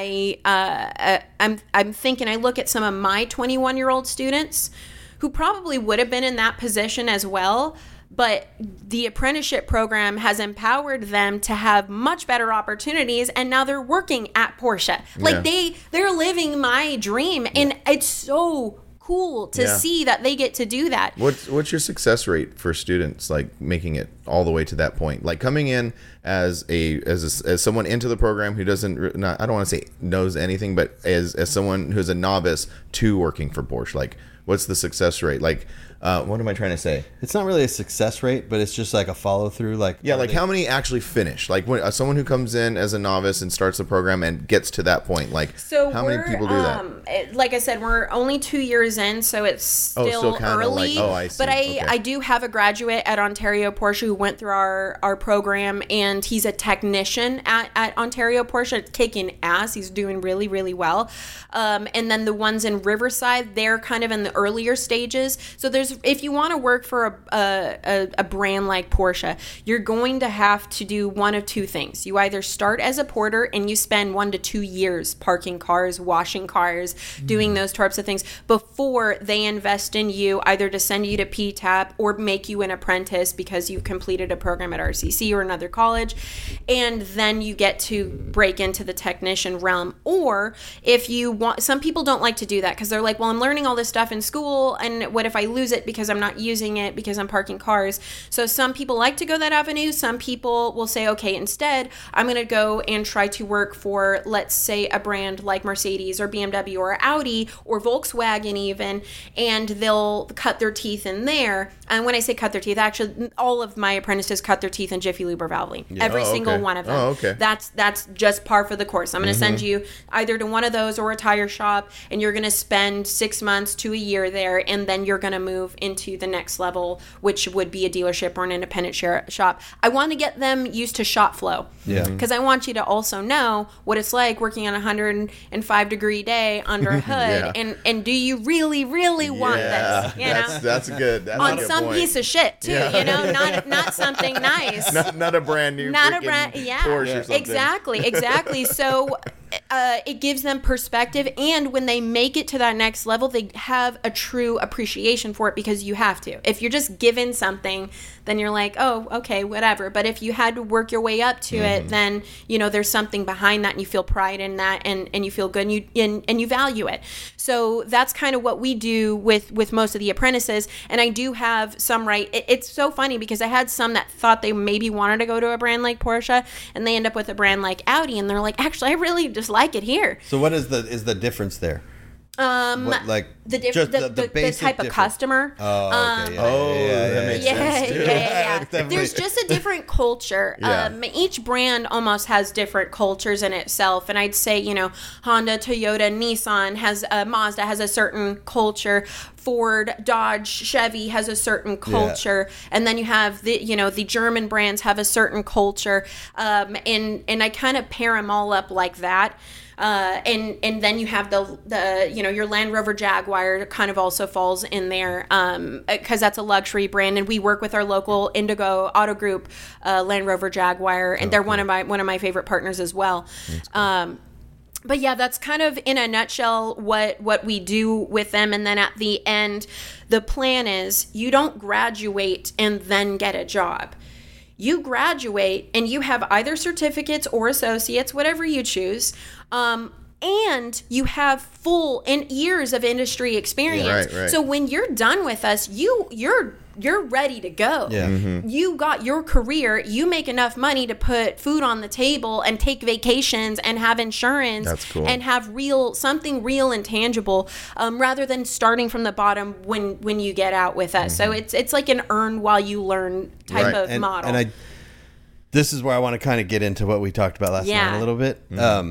I'm thinking, I look at some of my 21-year-old students who probably would have been in that position as well, but the apprenticeship program has empowered them to have much better opportunities, and now they're working at Porsche. Like, they're living my dream, and it's so cool to see that they get to do that. What's your success rate for students, like making it all the way to that point, like coming in as someone into the program who doesn't, I don't want to say knows anything, but as someone who's a novice to working for Porsche? Like, what's the success rate? Like, what am I trying to say? It's not really a success rate, but it's just like a follow through. Like, how many actually finish? Like, when someone who comes in as a novice and starts the program and gets to that point, like, so how many people do that? Like I said, we're only 2 years in, so it's still early. Like, I see. But I do have a graduate at Ontario Porsche who went through our program, and he's a technician at Ontario Porsche, kicking ass. He's doing really, really well. And then the ones in Riverside, they're kind of in the earlier stages. So if you want to work for a brand like Porsche, you're going to have to do one of two things. You either start as a porter and you spend 1 to 2 years parking cars, washing cars, doing those types of things before they invest in you, either to send you to PTAP or make you an apprentice because you've completed a program at RCC or another college, and then you get to break into the technician realm. Or if you want, some people don't like to do that because they're like, well, I'm learning all this stuff in school, and what if I lose it because I'm not using it because I'm parking cars? So some people like to go that avenue. Some people will say, okay, instead, I'm going to go and try to work for, let's say, a brand like Mercedes or BMW or Audi or Volkswagen even, and they'll cut their teeth in there. And when I say cut their teeth, actually, all of my apprentices cut their teeth in Jiffy Lube or Valvoline. Every single one of them. Oh, okay. That's just par for the course. I'm going to send you either to one of those or a tire shop, and you're going to spend 6 months to a year there, and then you're going to move into the next level, which would be a dealership or an independent shop. I want to get them used to shop flow. Yeah. Because I want you to also know what it's like working on a 105-degree day under a hood, and do you really, really want this? You know? That's good. That's on a good some point. piece of shit too. You know, not something nice. Not a brand new. Porsche or something. Exactly. So it gives them perspective, and when they make it to that next level, they have a true appreciation for it, because you have to. If you're just given something, then you're like, oh, okay, whatever. But if you had to work your way up to it, then there's something behind that, and you feel pride in that, and you feel good, and you value it. So that's kind of what we do with most of the apprentices. And I do have some, right? It's so funny because I had some that thought they maybe wanted to go to a brand like Porsche, and they end up with a brand like Audi, and they're like, actually, I really just like it here. So what is the difference there? What, like The just the basic type of difference? customer. Oh, okay. that makes sense. too. Yeah. There's just a different culture. Yeah. Each brand almost has different cultures in itself, and I'd say Honda, Toyota, Nissan has Mazda has a certain culture. Ford, Dodge, Chevy has a certain culture, and then you have the German brands have a certain culture, and I kind of pair them all up like that. And then you have the your Land Rover Jaguar kind of also falls in there because that's a luxury brand, and we work with our local Indigo Auto Group Land Rover Jaguar, and they're one of my favorite partners as well. But yeah, that's kind of in a nutshell what we do with them. And then at the end, the plan is you don't graduate and then get a job. You graduate and you have either certificates or associates, whatever you choose, and you have full years of industry experience. Right. So when you're done with us, you're ready to go. Yeah. You got your career. You make enough money to put food on the table and take vacations and have insurance. That's cool. And have something real and tangible, rather than starting from the bottom when you get out with us. So it's like an earn while you learn type of model. And this is where I want to kind of get into what we talked about last night a little bit.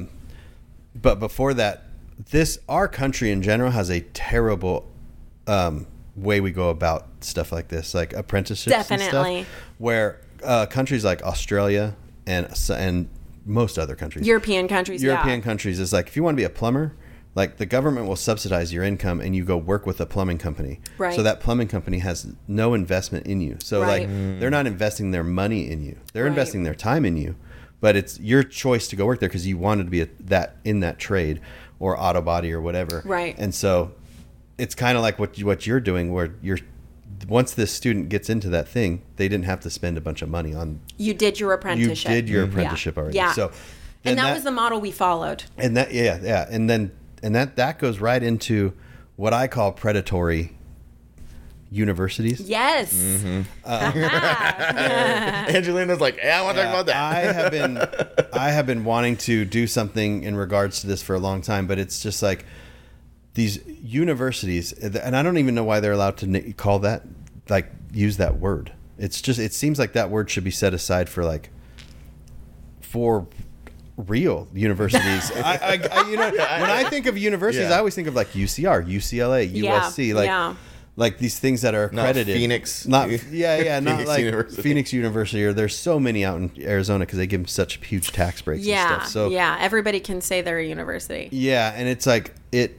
But before that, our country in general has a terrible way we go about stuff like this, like apprenticeships and stuff, where countries like Australia and most other countries, European countries is like, if you want to be a plumber, like the government will subsidize your income and you go work with a plumbing company. Right. So that plumbing company has no investment in you. So like they're not investing their money in you. They're investing their time in you. But it's your choice to go work there because you wanted to be in that trade or auto body or whatever. Right. And so it's kind of like what you're doing, where once this student gets into that thing, they didn't have to spend a bunch of money on. You did your apprenticeship. Already. Yeah. So, and that was the model we followed. And that, and that goes right into what I call predatory universities. Yes. Angelina's like, I want to talk about that. I have been wanting to do something in regards to this for a long time, but it's just like these universities, and I don't even know why they're allowed to call that, like, use that word. It's just, it seems like that word should be set aside for real universities. When I think of universities, I always think of like UCR, UCLA, USC, like these things that are accredited. Not Phoenix. Not Phoenix like University. Phoenix University, or there's so many out in Arizona because they give them such huge tax breaks and stuff. So everybody can say they're a university. Yeah, and it's like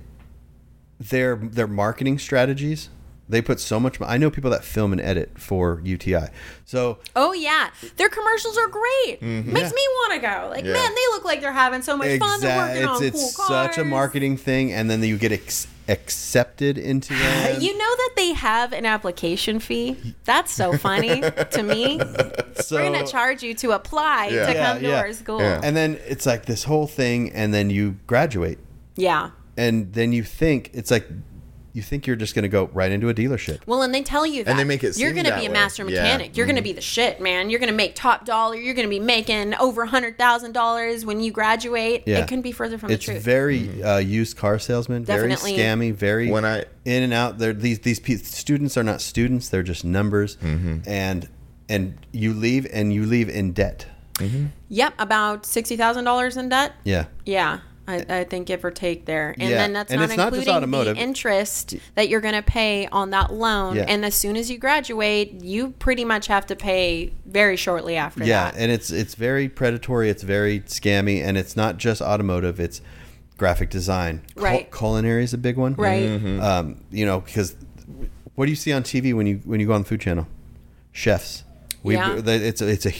their marketing strategies. They put so much. I know people that film and edit for UTI. So. Oh yeah, their commercials are great. Makes me want to go. Like, man, they look like they're having so much fun. They're working on cool cars. It's such a marketing thing, and then you get accepted into them. You know that they have an application fee. That's so funny to me. So, we're gonna charge you to apply to come to our school. Yeah. And then it's like this whole thing, and then you graduate. Yeah. And then you think it's like. You think you're just going to go right into a dealership. Well, and they tell you that. And they make it you're seem going to that be a way. master mechanic. You're going to be the shit, man. You're going to make top dollar. You're going to be making over $100,000 when you graduate. Yeah. It couldn't be further from the truth. It's very used car salesman, Definitely. very scammy, very in and out. These students are not students; they're just numbers. And you leave in debt. Yep, about $60,000 in debt. Yeah. Yeah. I think give or take there. And then that's and not it's not just including automotive. the interest that you're going to pay on that loan. Yeah. And as soon as you graduate, you pretty much have to pay very shortly after that. Yeah, and it's very predatory. It's very scammy, and it's not just automotive. It's graphic design. Right. Culinary is a big one. Right. Because what do you see on TV when you go on the Food Channel? Chefs. The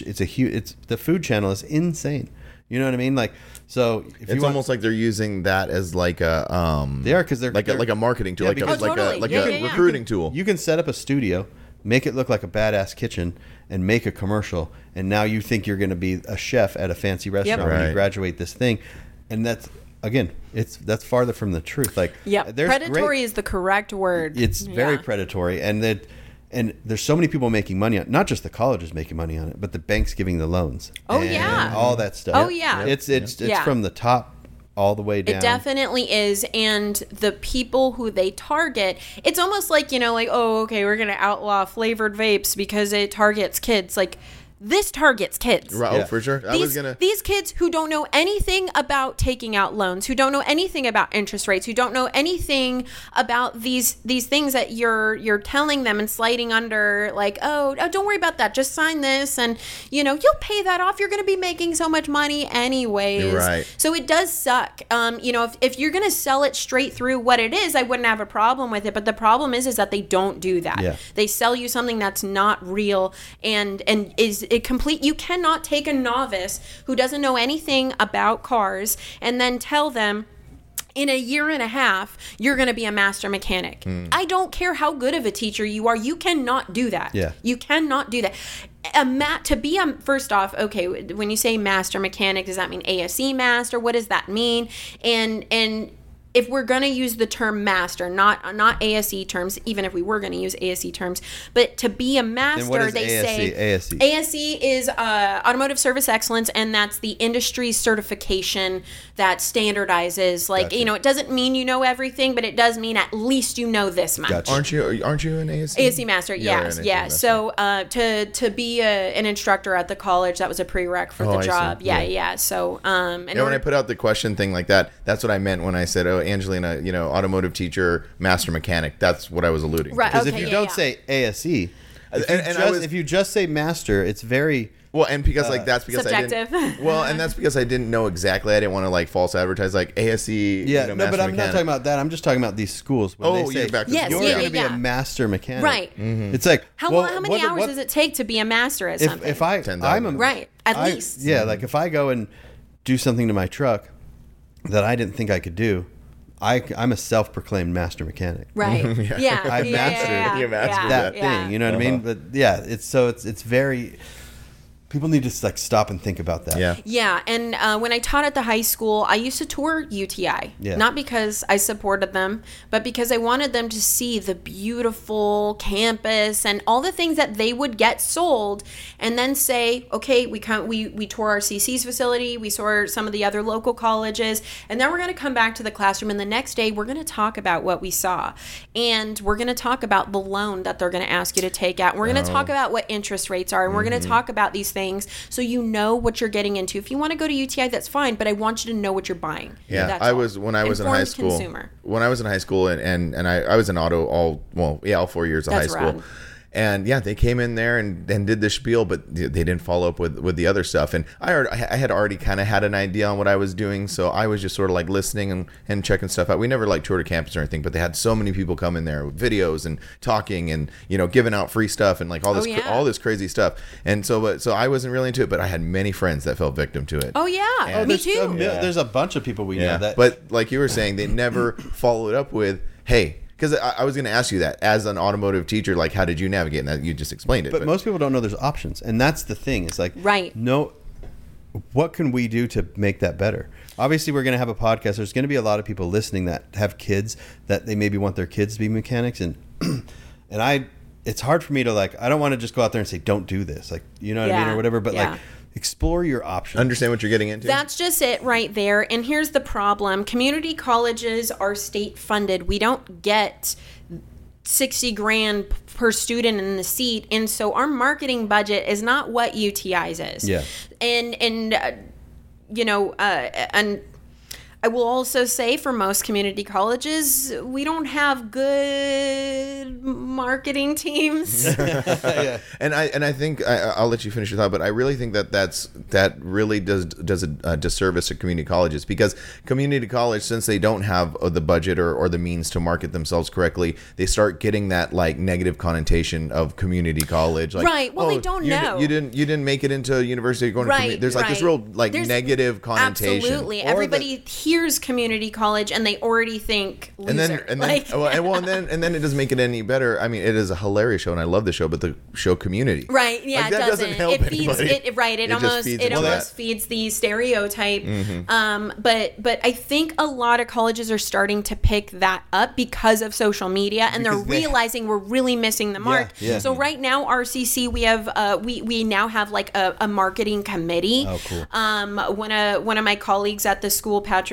Food Channel is insane. You know what I mean? Like, so it's almost like they're using that as like a they are, because they're like a marketing tool, yeah, like a recruiting tool. You can set up a studio, make it look like a badass kitchen, and make a commercial, and now you think you're going to be a chef at a fancy restaurant when you graduate this thing, and that's farther from the truth. Like, predatory is the correct word. It's very predatory, and there's so many people making money on it. Not just the colleges making money on it, but the banks giving the loans. Oh, and yeah. all that stuff. Oh, yeah. It's from the top all the way down. It definitely is. And the people who they target, it's almost like, like, oh, okay, we're going to outlaw flavored vapes because it targets kids. Like, this targets kids. Right, Yeah. Oh, for sure. These kids who don't know anything about taking out loans, who don't know anything about interest rates, who don't know anything about these things that you're telling them and sliding under, like, oh, don't worry about that. Just sign this, and you'll pay that off. You're going to be making so much money anyways. Right. So it does suck. If you're going to sell it straight through what it is, I wouldn't have a problem with it. But the problem is that they don't do that. Yeah. They sell you something that's not real and is it complete. You cannot take a novice who doesn't know anything about cars and then tell them in a year and a half you're going to be a master mechanic. I don't care how good of a teacher you are. You cannot do that. Yeah. You cannot do that. First off, okay, when you say master mechanic, does that mean ASE master? What does that mean? And if we're going to use the term master, not ASE terms, even if we were going to use ASE terms, but to be a master, And what is they ASE? say ASE is Automotive Service Excellence, and that's the industry certification that standardizes. Like, Gotcha. it doesn't mean you know everything, but it does mean at least you know this much. Gotcha. Aren't you an ASE? ASE master, Yeah, yes, an ASE yeah. master. So to be an instructor at the college, that was a prereq for Oh, the I see. job. Yeah. Yeah. So When I put out the question thing like that, that's what I meant when I said, "Oh, Angelina, automotive teacher, master mechanic." That's what I was alluding. Right. Because Okay, if you yeah, don't yeah. say ASE, And if you just say master, it's very... Well, and because that's because Subjective. I didn't. Well, and that's because I didn't know exactly. I didn't want to like false advertise like ASE. Yeah, no, but master I'm not mechanic. talking about that. I'm just talking about these schools. When Oh, they you're say, back to Yes, school. you're yeah, going to be yeah. a master mechanic. Right. It's like... How well, many what- hours what- does it take to be a master at something? If I... 10,000. I'm a, Right, at least. Yeah, like if I go and do something to my truck that I didn't think I could do, I'm a self-proclaimed master mechanic. Right. Yeah. I've yeah, mastered yeah, You mastered That yeah. thing, you know what I mean? But yeah, it's very... People need to like stop and think about that. Yeah. Yeah, and when I taught at the high school, I used to tour UTI. Yeah. Not because I supported them, but because I wanted them to see the beautiful campus and all the things that they would get sold, and then say, okay, we tour our CC's facility, we saw some of the other local colleges, and then we're going to come back to the classroom, and the next day we're going to talk about what we saw, and we're going to talk about the loan that they're going to ask you to take out, and we're going to talk about what interest rates are, and we're going to talk about these things so you know what you're getting into. If you want to go to UTI, that's fine, but I want you to know what you're buying. Yeah, That's I all. was when I was in high Informed school. Consumer. When I was in high school, and I was in auto all 4 years of That's high school. rad. And yeah, they came in there and did the spiel, but they didn't follow up with the other stuff. And I had already kind of had an idea on what I was doing, so I was just sort of like listening and checking stuff out. We never like toured a campus or anything, but they had so many people come in there with videos and talking and giving out free stuff and like all this yeah. all this crazy stuff. And so I wasn't really into it, but I had many friends that fell victim to it. Oh yeah, And- me There's too. There's a bunch of people we know that... But like you were saying, they never followed up with, hey, because I was going to ask you that as an automotive teacher, like how did you navigate? And that you just explained it. But most people don't know there's options, and that's the thing. It's like, Right. No, what can we do to make that better? Obviously, we're going to have a podcast. There's going to be a lot of people listening that have kids that they maybe want their kids to be mechanics, and it's hard for me to like. I don't want to just go out there and say, "Don't do this," like what I mean, Yeah. or whatever. But Yeah. like, explore your options. understand what you're getting into. That's just it right there. And here's the problem. Community colleges are state funded. We don't get $60,000 per student in the seat. And so our marketing budget is not what UTI's is. Yeah. And I will also say for most community colleges, we don't have good marketing teams. And I think I'll let you finish your thought, but I really think that really does a disservice to community colleges, because community college, since they don't have the budget or the means to market themselves correctly, they start getting that like negative connotation of community college. Like, Right. Well, they don't know. You didn't make it into a university. You're going to community. There's like this real like There's- negative connotation. Absolutely. Everybody hears community college and they already think loser. And then it doesn't make it any better. I mean, it is a hilarious show, and I love the show, but the show Community, Right, yeah, like, it that doesn't help it feeds anybody. it right. It just almost feeds into that. feeds the stereotype. Mm-hmm. But I think a lot of colleges are starting to pick that up because of social media, and Because they're they- realizing we're really missing the mark. yeah. So right now, RCC, we have we now have like a marketing committee. Oh, cool. One of my colleagues at the school, Patrick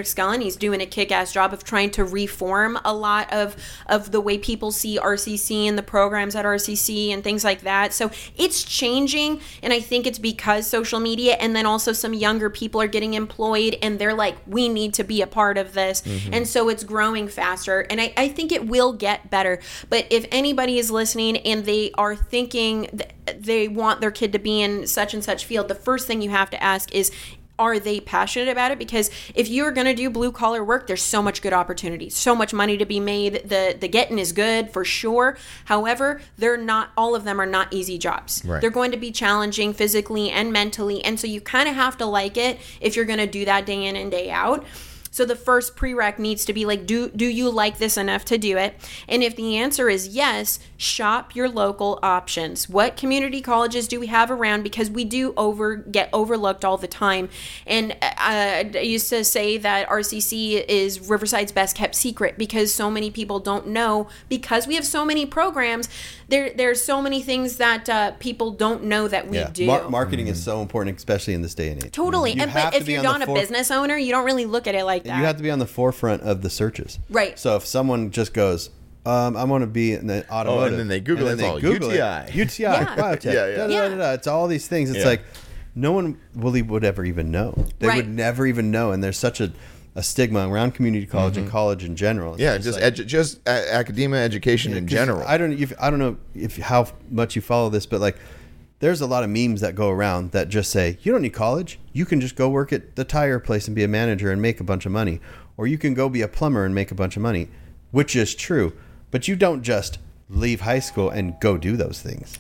Skellen. He's doing a kick-ass job of trying to reform a lot of the way people see RCC and the programs at RCC and things like that. So it's changing, and I think it's because social media, and then also some younger people are getting employed, and they're like, we need to be a part of this. And so it's growing faster, and I think it will get better. But if anybody is listening and they are thinking they want their kid to be in such and such field, the first thing you have to ask is, are they passionate about it? Because if you're going to do blue collar work, there's so much good opportunity, so much money to be made. The getting is good for sure. However, they're not, all of them are not easy jobs. Right. They're going to be challenging physically and mentally. And so you kind of have to like it if you're going to do that day in and day out. So the first prereq needs to be like, do you like this enough to do it? And if the answer is yes, shop your local options. What community colleges do we have around? Because we do get overlooked all the time. And I used to say that RCC is Riverside's best kept secret, because so many people don't know, because we have so many programs. There's so many things that people don't know that we do. Marketing is so important, especially in this day and age. Totally. But if you're not a business owner, you don't really look at it like that. You have to be on the forefront of the searches. Right. So if someone just goes, I want to be in the automotive. And then they Google it. UTI, biotech. It's all these things. It's like no one would ever even know. They would never even know. And there's such a stigma around community college and college in general. It's just academia education in general. I don't know if how much you follow this, but like, there's a lot of memes that go around that just say, you don't need college. You can just go work at the tire place and be a manager and make a bunch of money. Or you can go be a plumber and make a bunch of money, which is true. But you don't just leave high school and go do those things.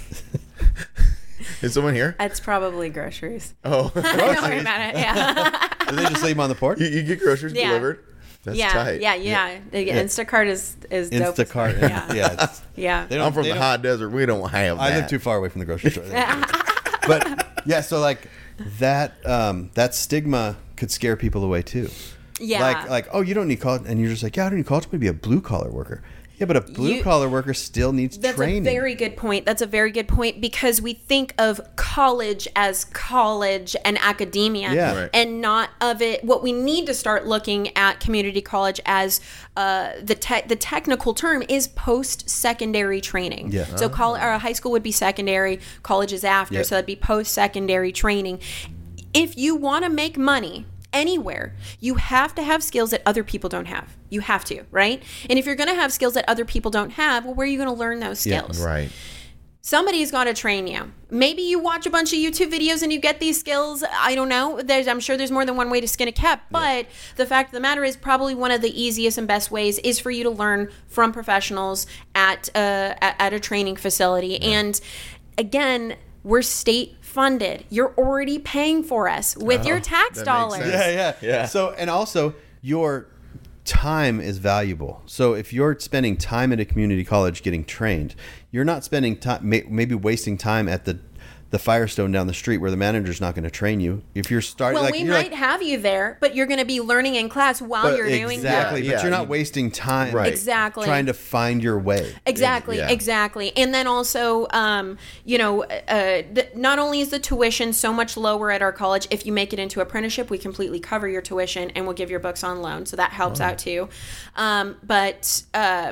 Is someone here? It's probably groceries. Oh, Don't worry about it. Yeah. Do they just leave them on the porch? You get groceries delivered? That's tight. Yeah. Instacart is dope. Instacart. Yeah. I'm from the hot desert. We don't have that. I live too far away from the grocery store. But yeah, so like that stigma could scare people away too. Yeah. Like, oh, you don't need college, and you're just like, yeah, I don't need college. Maybe a blue collar worker. Yeah, but a blue collar worker still needs training. That's a very good point. Because we think of college as college and academia, and not of it. What we need to start looking at community college as the technical term is post-secondary training. Yeah. So high school would be secondary, college is after, so that'd be post-secondary training. If you want to make money anywhere, you have to have skills that other people don't have. You have to, right? And if you're going to have skills that other people don't have, well, where are you going to learn those skills? Yeah, right. Somebody's got to train you. Maybe you watch a bunch of YouTube videos and you get these skills. I don't know. I'm sure there's more than one way to skin a cat. But the fact of the matter is, probably one of the easiest and best ways is for you to learn from professionals at a training facility. Yeah. And again, we're state funded. You're already paying for us with your tax dollars. Yeah. So, and also your time is valuable. So if you're spending time at a community college getting trained, you're not spending time, maybe wasting time at the Firestone down the street where the manager's not going to train you. If you're starting, we might have you there, but you're going to be learning in class while you're doing that. Exactly, but you're not wasting time. Right. Exactly. Trying to find your way. Exactly. And then also, not only is the tuition so much lower at our college, if you make it into apprenticeship, we completely cover your tuition and we'll give your books on loan, so that helps out too. But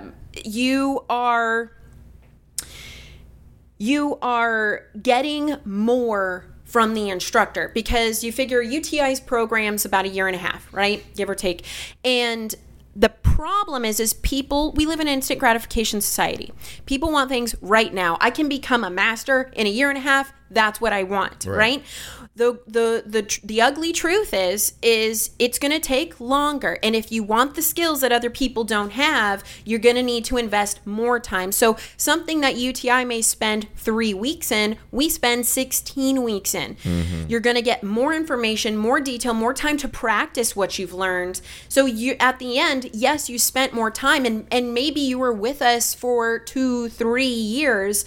you are getting more from the instructor, because you figure UTI's program's about a year and a half, right? Give or take. And the problem is people, we live in an instant gratification society. People want things right now. I can become a master in a year and a half. That's what I want, right? The ugly truth is it's going to take longer. And if you want the skills that other people don't have, you're going to need to invest more time. So something that UTI may spend 3 weeks in, we spend 16 weeks in. Mm-hmm. You're going to get more information, more detail, more time to practice what you've learned. So you, at the end, yes, you spent more time, and maybe you were with us for 2-3 years,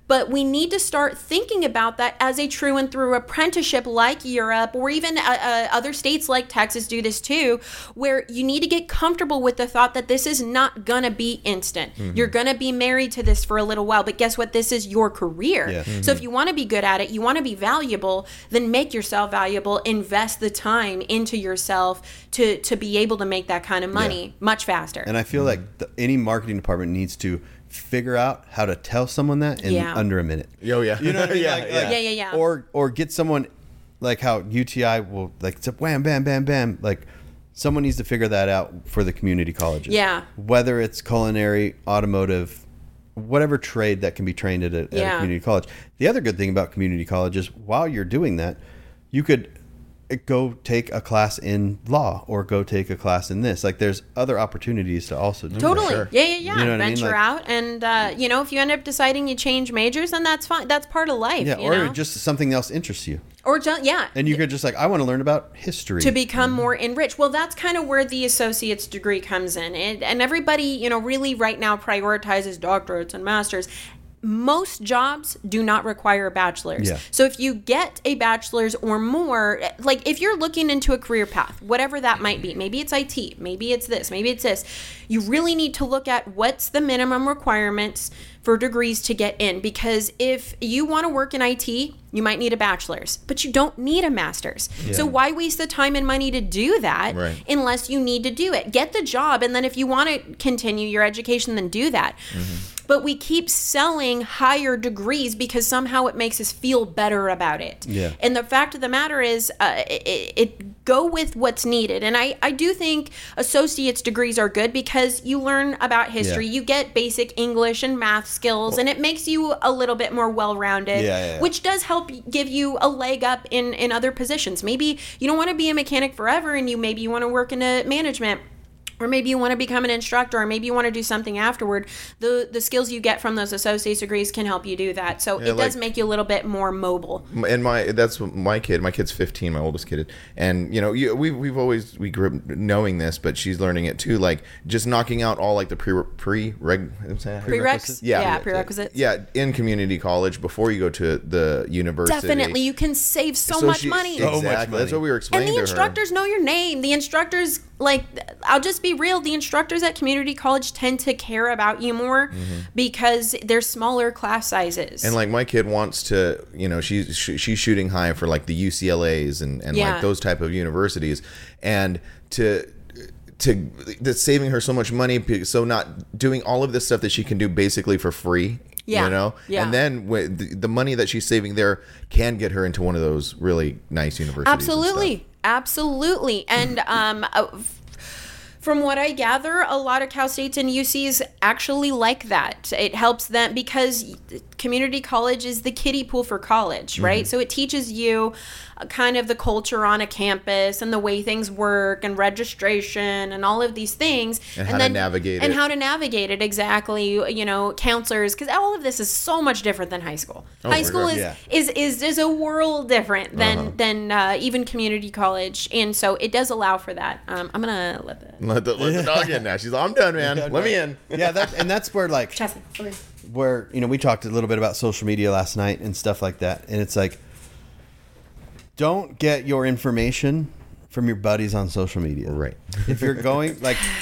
But we need to start thinking about that as a true and through apprenticeship, like Europe, or even other states like Texas do this too, where you need to get comfortable with the thought that this is not gonna be instant. You're gonna be married to this for a little while, but guess what? This is your career. Yeah. So if you want to be good at it, you want to be valuable, then make yourself valuable. Invest the time into yourself to be able to make that kind of money much faster. And I feel like any marketing department needs to figure out how to tell someone that in under a minute. Oh yeah. You know what I mean? Yeah. Yeah. Or get someone like how UTI will like wham, bam, bam, bam. Like someone needs to figure that out for the community colleges. Yeah. Whether it's culinary, automotive, whatever trade that can be trained at a community college. The other good thing about community college is while you're doing that, you could go take a class in law or go take a class in this. Like there's other opportunities to also do Totally. Sure. Yeah. You know what I mean? Venture Like- out. And, if you end up deciding you change majors, then that's fine. That's part of life. Yeah, you or know? just something else interests you. Or just, And you could just like, I want to learn about history. to become more enriched. Well, that's kind of where the associate's degree comes in. And everybody, really right now prioritizes doctorates and masters. Most jobs do not require a bachelor's. Yeah. So if you get a bachelor's or more, like if you're looking into a career path, whatever that might be, maybe it's IT, maybe it's this, you really need to look at what's the minimum requirements for degrees to get in. Because if you want to work in IT, you might need a bachelor's, but you don't need a master's. So why waste the time and money to do that unless you need to do it? Get the job, and then if you want to continue your education, then do that. But we keep selling higher degrees because somehow it makes us feel better about it. Yeah. And the fact of the matter is, it go with what's needed. And I do think associate's degrees are good because you learn about history. Yeah. You get basic English and math skills, and it makes you a little bit more well-rounded, which does help give you a leg up in other positions. Maybe you don't want to be a mechanic forever, and maybe you want to work in a management. Or maybe you want to become an instructor, or maybe you want to do something afterward. The skills you get from those associate's degrees can help you do that. So it does make you a little bit more mobile. And that's my kid. My kid's 15, my oldest kid, and we grew up knowing this, but she's learning it too. Like just knocking out all like the Prereqs? Yeah, prerequisites. Yeah, in community college before you go to the university. Definitely, you can save so much money. Exactly. That's what we were explaining And the to her. instructors know your name. The instructors, I'll just be real, the instructors at community college tend to care about you more because they're smaller class sizes. And like my kid wants to, she's shooting high for like the UCLAs and like those type of universities, and that's saving her so much money. So not doing all of this stuff that she can do basically for free. Yeah. And then the money that she's saving there can get her into one of those really nice universities. Absolutely. And from what I gather, a lot of Cal States and UCs actually like that. It helps them because community college is the kiddie pool for college, right? So it teaches you kind of the culture on a campus and the way things work and registration and all of these things. And how to navigate it. And how to navigate it, exactly. Counselors, because all of this is so much different than high school. High school is a world different than even community college. And so it does allow for that. I'm going to let the dog in now. She's like, I'm done, man. Let me in. Yeah, that's where like... Chastity, okay. Where, we talked a little bit about social media last night and stuff like that. And it's like, don't get your information from your buddies on social media. Right. If you're going,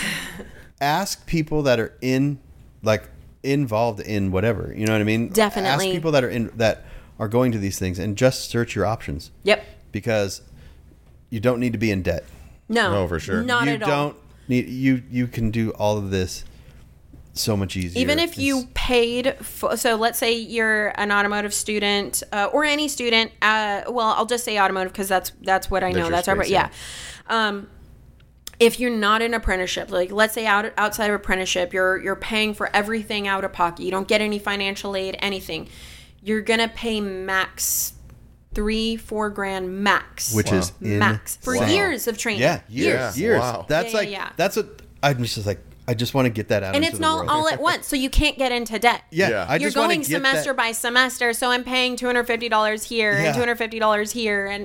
ask people that are involved in whatever. You know what I mean? Definitely. Ask people that are going to these things and just search your options. Yep. Because you don't need to be in debt. No, for sure. Not at all. You don't need, you can do all of this so much easier. Even if you paid so let's say you're an automotive student or any student, I'll just say automotive because that's what I know. That's our, if you're not in apprenticeship, like let's say outside of apprenticeship, you're paying for everything out of pocket. You don't get any financial aid, anything. You're gonna pay max $3-4 grand max, which is max for years of training. Yeah, years. Wow. That's that's what I'm just like. I just want to get that out. And it's not all at once, so you can't get into debt. Yeah. You're going semester by semester, so I'm paying $250 here and $250 here, and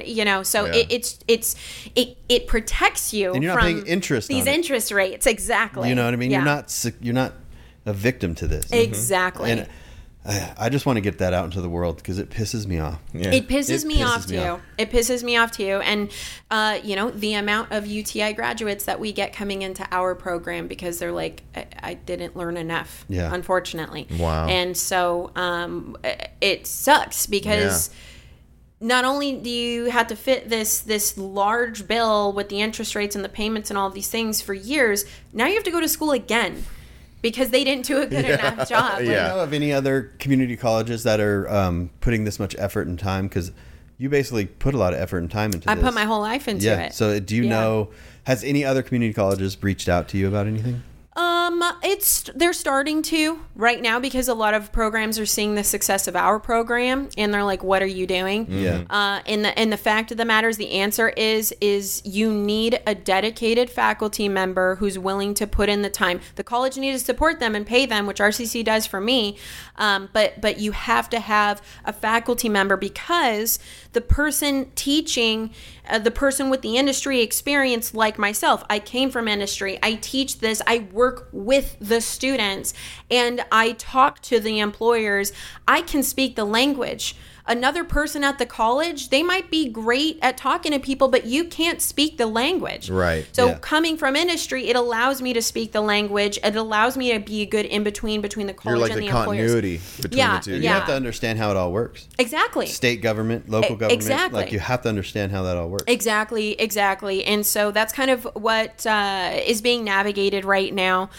it protects you and you're not from paying interest these on interest rates. Exactly. You know what I mean? Yeah. You're not a victim to this. Exactly. And I just want to get that out into the world because it pisses me off. Yeah. It pisses me off me too. off. It pisses me off too. And, the amount of UTI graduates that we get coming into our program because they're like, I didn't learn enough, Yeah. unfortunately. Wow. And so it sucks because not only do you have to fit this large bill with the interest rates and the payments and all of these things for years, now you have to go to school again because they didn't do a good enough job. Do you know of any other community colleges that are putting this much effort and time? Because you basically put a lot of effort and time into I this. put my whole life into it. So do you know, has any other community colleges reached out to you about anything? They're starting to right now because a lot of programs are seeing the success of our program and they're like, what are you doing? Yeah. And the fact of the matter is the answer is you need a dedicated faculty member who's willing to put in the time. The college needs to support them and pay them, which RCC does for me. But you have to have a faculty member because the person teaching, the person with the industry experience like myself, I came from industry. I teach this. I work with the students and I talk to the employers. I can speak the language. Another person at the college, they might be great at talking to people, but you can't speak the language. Right. So Yeah. coming from industry, it allows me to speak the language. It allows me to be a good in-between between the You're college like and the the employers. continuity between Yeah, the two. You yeah. have to understand how it all works. Exactly. State government, local government. Exactly. Like you have to understand how that all works. Exactly. And so that's kind of what is being navigated right now.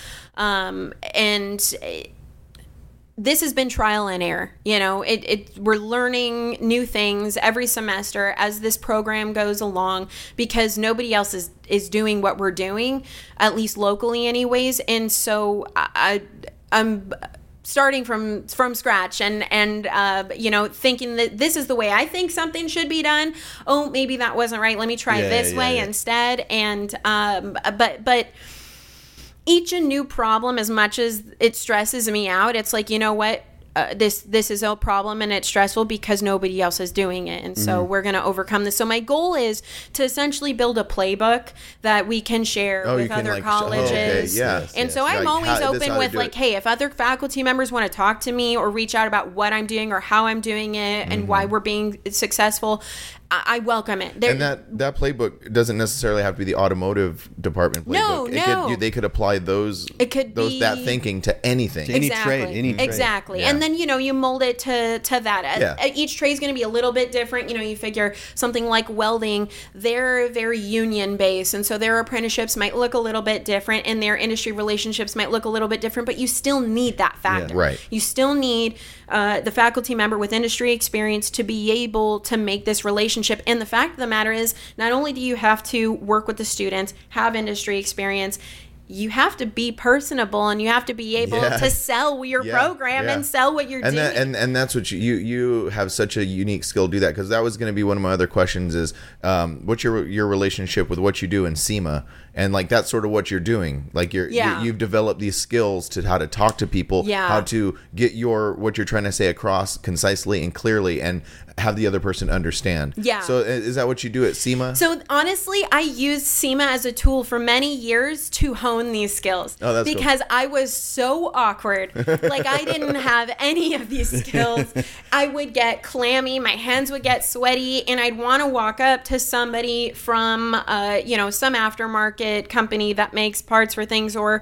This has been trial and error. We're learning new things every semester as this program goes along because nobody else is doing what we're doing, at least locally anyways. And so I'm starting from scratch and thinking that this is the way I think something should be done. Oh, maybe that wasn't right. Let me try this way instead. And but each a new problem, as much as it stresses me out, it's like, you know what? This is a problem and it's stressful because nobody else is doing it. And so we're going to overcome this. So my goal is to essentially build a playbook that we can share with other colleges. And so I'm always open with like, hey, if other faculty members want to talk to me or reach out about what I'm doing or how I'm doing it and why we're being successful, I welcome it. And that playbook doesn't necessarily have to be the automotive department playbook. No. They could apply that thinking to anything. Any trade. Exactly. Yeah. And then, you mold it to that. Yeah. Each trade is going to be a little bit different. You figure something like welding, they're very union based. And so their apprenticeships might look a little bit different and their industry relationships might look a little bit different, but you still need that factor. Yeah, right. You still need the faculty member with industry experience to be able to make this relationship. And the fact of the matter is, not only do you have to work with the students, have industry experience, you have to be personable and you have to be able to sell your program and sell what you're doing. And that's what you have such a unique skill to do that, because that was going to be one of my other questions is what's your relationship with what you do in SEMA, and like that's sort of what you're doing, like you've developed these skills to how to talk to people, how to get what you're trying to say across concisely and clearly and have the other person understand. So is that what you do at SEMA? So honestly, I used SEMA as a tool for many years to hone these skills. Oh, that's because I was so awkward. Like I didn't have any of these skills. I would get clammy, my hands would get sweaty, and I'd want to walk up to somebody from some aftermarket company that makes parts for things or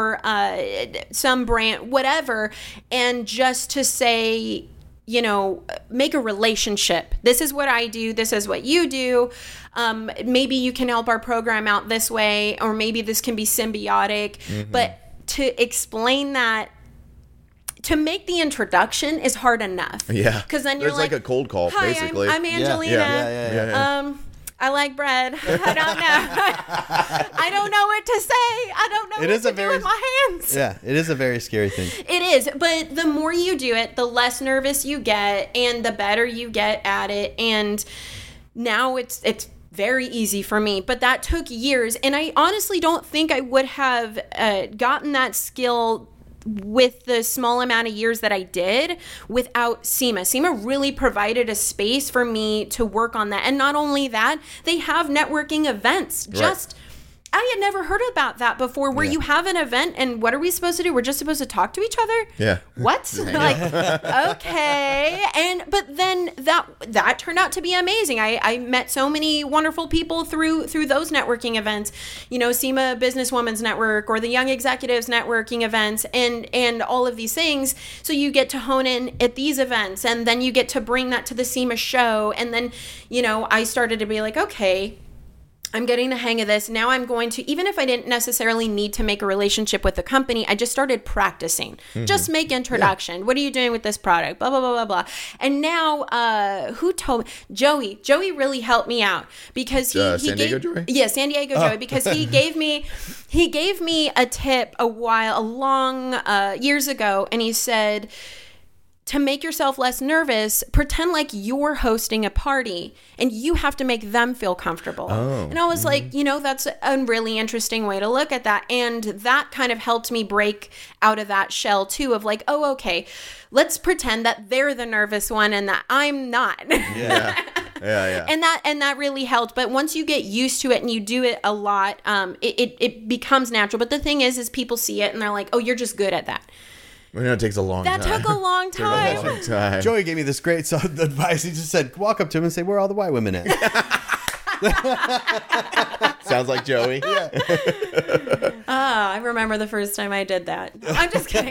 some brand, whatever, and just to say, make a relationship. This is what I do. This is what you do. Maybe you can help our program out this way, or maybe this can be symbiotic. But to explain that, to make the introduction is hard enough. Yeah. Because then you're like a cold call, hi, basically. I'm Angelina. Yeah. I like bread. I don't know. I don't know what to say. I don't know what to do with my hands. Yeah, it is a very scary thing. It is, but the more you do it, the less nervous you get, and the better you get at it. And now it's very easy for me, but that took years, and I honestly don't think I would have gotten that skill with the small amount of years that I did without SEMA. SEMA really provided a space for me to work on that. And not only that, they have networking events just I had never heard about that before, where you have an event and what are we supposed to do? We're just supposed to talk to each other? Yeah. What? Like, okay. But then that turned out to be amazing. I met so many wonderful people through those networking events, SEMA Businesswoman's Network or the Young Executives Networking events and all of these things. So you get to hone in at these events, and then you get to bring that to the SEMA show. And then, I started to be like, okay, I'm getting the hang of this. Now I'm going to, even if I didn't necessarily need to make a relationship with the company, I just started practicing. Just make introduction. Yeah. What are you doing with this product? Blah, blah, blah, blah, blah. And now, who told me? Joey. Joey really helped me out because he San Diego Joey? Yeah, San Diego Joey, because he gave me a tip years ago, and he said, to make yourself less nervous, pretend like you're hosting a party and you have to make them feel comfortable. And I was like, that's a really interesting way to look at that. And that kind of helped me break out of that shell too, of like, oh, okay, let's pretend that they're the nervous one and that I'm not. Yeah. Yeah. And that really helped. But once you get used to it and you do it a lot, it becomes natural. But the thing is people see it and they're like, oh, you're just good at that. We know it takes a long time. That took a long time. Joey gave me this great advice. He just said, walk up to him and say, where are all the white women at? Sounds like Joey. Yeah. I remember the first time I did that. I'm just kidding.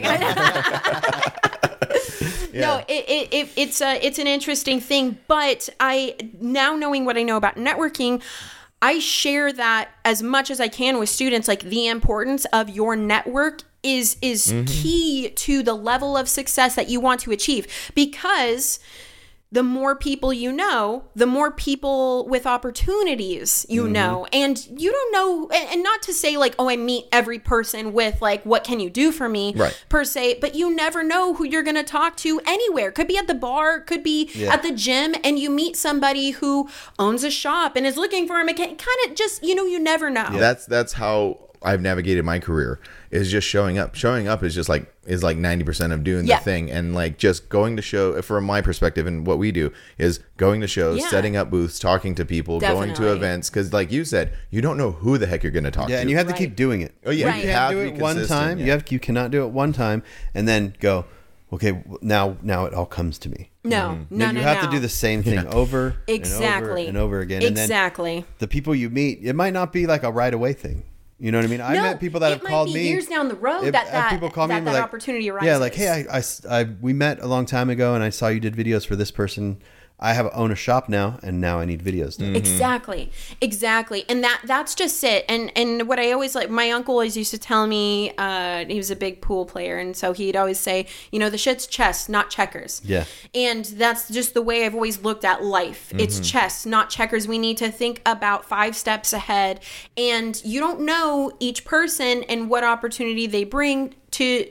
No, it's an interesting thing, but now knowing what I know about networking, I share that as much as I can with students, like the importance of your network is key to the level of success that you want to achieve, because the more people you know, the more people with opportunities you know. And you don't know, and not to say like, oh, I meet every person with like, what can you do for me, per se, but you never know who you're going to talk to anywhere. Could be at the bar, could be at the gym, and you meet somebody who owns a shop and is looking for a mechanic. Kind of just, you never know. Yeah. That's how I've navigated my career, is just showing up. Showing up is like 90% of doing the thing, and like just going to show, from my perspective, and what we do is going to shows, setting up booths, talking to people, going to events, because like you said, you don't know who the heck you're going to talk to. Yeah, and you have to keep doing it. Oh yeah, you can't do it one time. Yeah. You cannot do it one time and then go, okay, now it all comes to me. No. You have to do the same thing over exactly and over again. Exactly. And then the people you meet, it might not be like a right away thing. You know what I mean? I met people that have called me years down the road that people call me and that like, opportunity arises. Yeah, like, hey, we met a long time ago and I saw you did videos for this person. I own a shop now, and now I need videos done. Exactly. And that's just it. And what I always like, my uncle always used to tell me, he was a big pool player, and so he'd always say, the shit's chess, not checkers. Yeah. And that's just the way I've always looked at life. It's chess, not checkers. We need to think about 5 steps ahead, and you don't know each person and what opportunity they bring to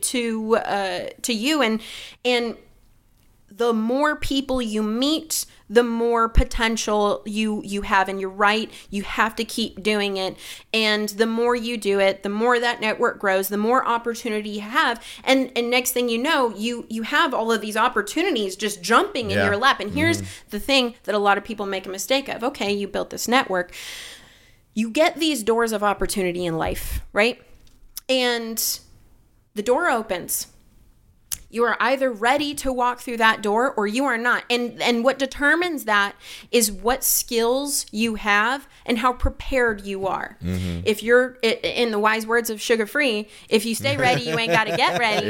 you, and the more people you meet, the more potential you have. And you're right, you have to keep doing it. And the more you do it, the more that network grows, the more opportunity you have. And next thing you know, you have all of these opportunities just jumping in your lap. And here's the thing that a lot of people make a mistake of. Okay, you built this network. You get these doors of opportunity in life, right? And the door opens. You are either ready to walk through that door or you are not. And what determines that is what skills you have and how prepared you are. If you're, in the wise words of Sugar Free, if you stay ready, you ain't got to get ready.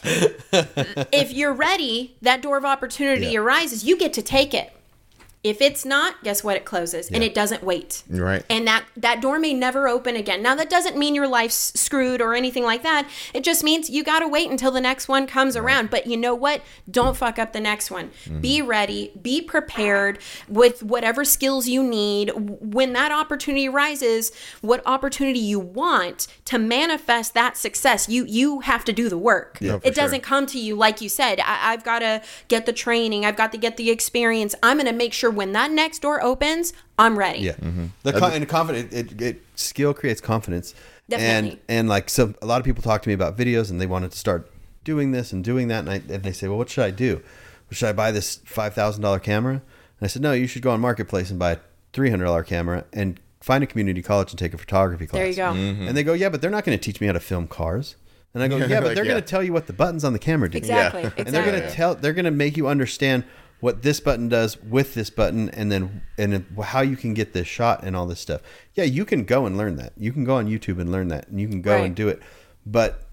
If you're ready, that door of opportunity arises. You get to take it. If it's not, guess what? It closes and it doesn't wait. Right. And that door may never open again. Now, that doesn't mean your life's screwed or anything like that. It just means you got to wait until the next one comes around. But you know what? Don't fuck up the next one. Be ready. Be prepared with whatever skills you need. When that opportunity arises, what opportunity you want to manifest that success, you have to do the work. Yeah, it doesn't come to you, like you said. I've got to get the training. I've got to get the experience. I'm going to make sure when that next door opens, I'm ready. Yeah. And confident, skill creates confidence. Definitely. And like, so a lot of people talk to me about videos and they wanted to start doing this and doing that. And they say, well, what should I do? Should I buy this $5,000 camera? And I said, no, you should go on Marketplace and buy a $300 camera and find a community college and take a photography class. There you go. And they go, yeah, but they're not going to teach me how to film cars. And I go, yeah, but Like, they're yeah. going to tell you what the buttons on the camera do. Exactly. Yeah. And they're going to they're going to make you understand what this button does with this button, and then how you can get this shot and all this stuff. Yeah, you can go and learn that. You can go on YouTube and learn that, and you can go Right. and do it. But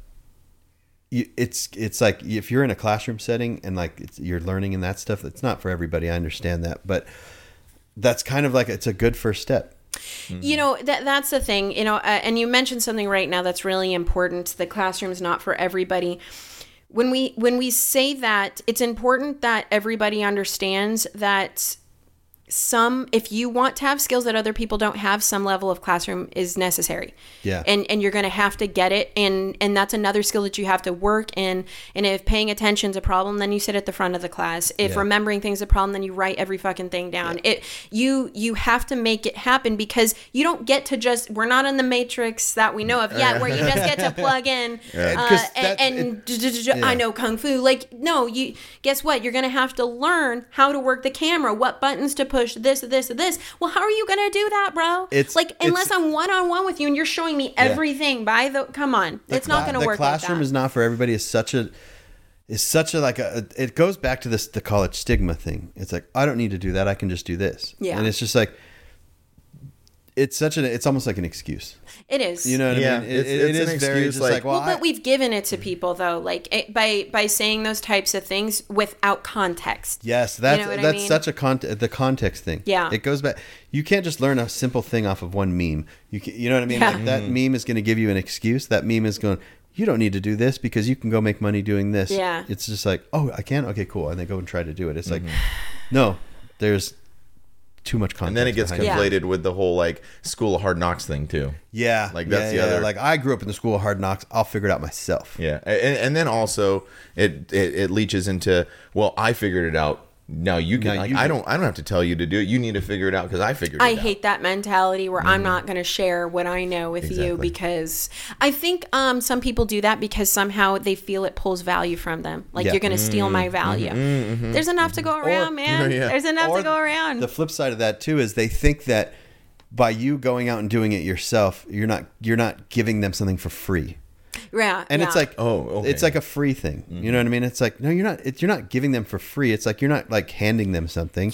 it's like if you're in a classroom setting and like you're learning and that stuff, it's not for everybody. I understand that, but that's kind of like it's a good first step. You know, that's the thing, you know, and you mentioned something right now that's really important. The classroom's not for everybody. When we say that, it's important that everybody understands that if you want to have skills that other people don't have, some level of classroom is necessary. Yeah. And you're going to have to get it. And that's another skill that you have to work in. And if paying attention's a problem, then you sit at the front of the class. If remembering things is a problem, then you write every fucking thing down. You have to make it happen, because you don't get to we're not in the Matrix that we know of yet, where you just get to plug in I know Kung Fu. Like, no, guess what? You're going to have to learn how to work the camera, what buttons to push, this. Well, how are you going to do that, bro? Unless I'm one-on-one with you and you're showing me everything come on. It's not going to work like that. The classroom is not for everybody. It's such a it goes back to the college stigma thing. It's like, I don't need to do that. I can just do this. Yeah. And it's just like, it's almost like an excuse. It is. You know what I mean? It it's is an very excuse, just like, well, but we've given it to people though, like by saying those types of things without context. yes, that's You know what I that's mean? such a the context thing. Yeah. It goes back. You can't just learn a simple thing off of one meme. You know what I mean? Yeah. Like that meme is going to give you an excuse. That meme is going, you don't need to do this because you can go make money doing this. Yeah. It's just like, oh, I can? Okay, cool. And they go and try to do it. It's like, no, there's too much context. And then it gets behind conflated with the whole like School of Hard Knocks thing too. Yeah. Like, that's the yeah. other- Like, I grew up in the School of Hard Knocks. I'll figure it out myself. Yeah, and then also it leaches into, well, I figured it out. Now you can. Now Like, you I can. don't have to tell you to do it. You need to figure it out because I figured it I out. hate that mentality where I'm not going to share what I know with you, Exactly. because I think some people do that because somehow they feel it pulls value from them. Like, Yeah. you're going to steal my value. There's enough to go around, man. Yeah. There's enough Or to go around. The flip side of that too is they think that by you going out and doing it yourself, you're not giving them something for free. Yeah. And it's like, Oh, okay. it's like a free thing. You know what I mean? It's like, no, you're not giving them for free. It's like, you're not like handing them something.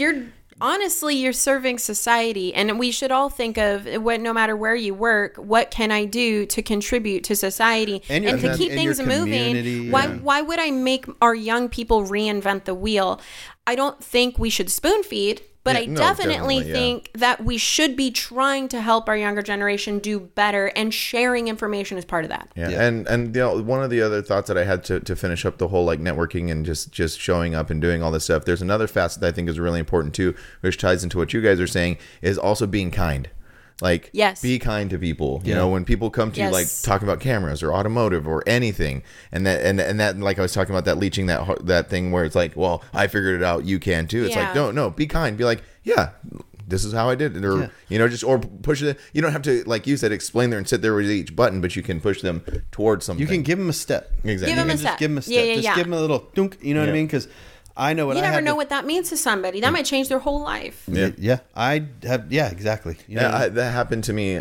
you're serving society, and we should all think of no matter where you work, what can I do to contribute to society And and your- to keep and your things moving. community, Why would I make our young people reinvent the wheel? I don't think we should spoon feed, but Yeah, I no, definitely definitely, yeah. think that we should be trying to help our younger generation do better, and sharing information is part of that. Yeah. Yeah. And one of the other thoughts that I had to finish up the whole like networking and just showing up and doing all this stuff, there's another facet that I think is really important too, which ties into what you guys are saying, is also being kind. Like, Yes. be kind to people. You Yeah. know, when people come to you, like Yes. talking about cameras or automotive or anything, and that like I was talking about that leeching that thing where it's like, well, I figured it out, you can too. It's like, Yeah. no, be kind. Be like, yeah, this is how I did it, or Yeah. or push it. You don't have to, like you said, explain there and sit there with each button, but you can push them towards something. You can give them a step. Exactly. Give 'em You a can step. just give them a step. Yeah, just yeah. give them a little dunk. You know what I Yeah. mean? Because I know what You I never have know to- what that means to somebody. That might change their whole life. Yeah. I have. Yeah, exactly. You know, That happened to me.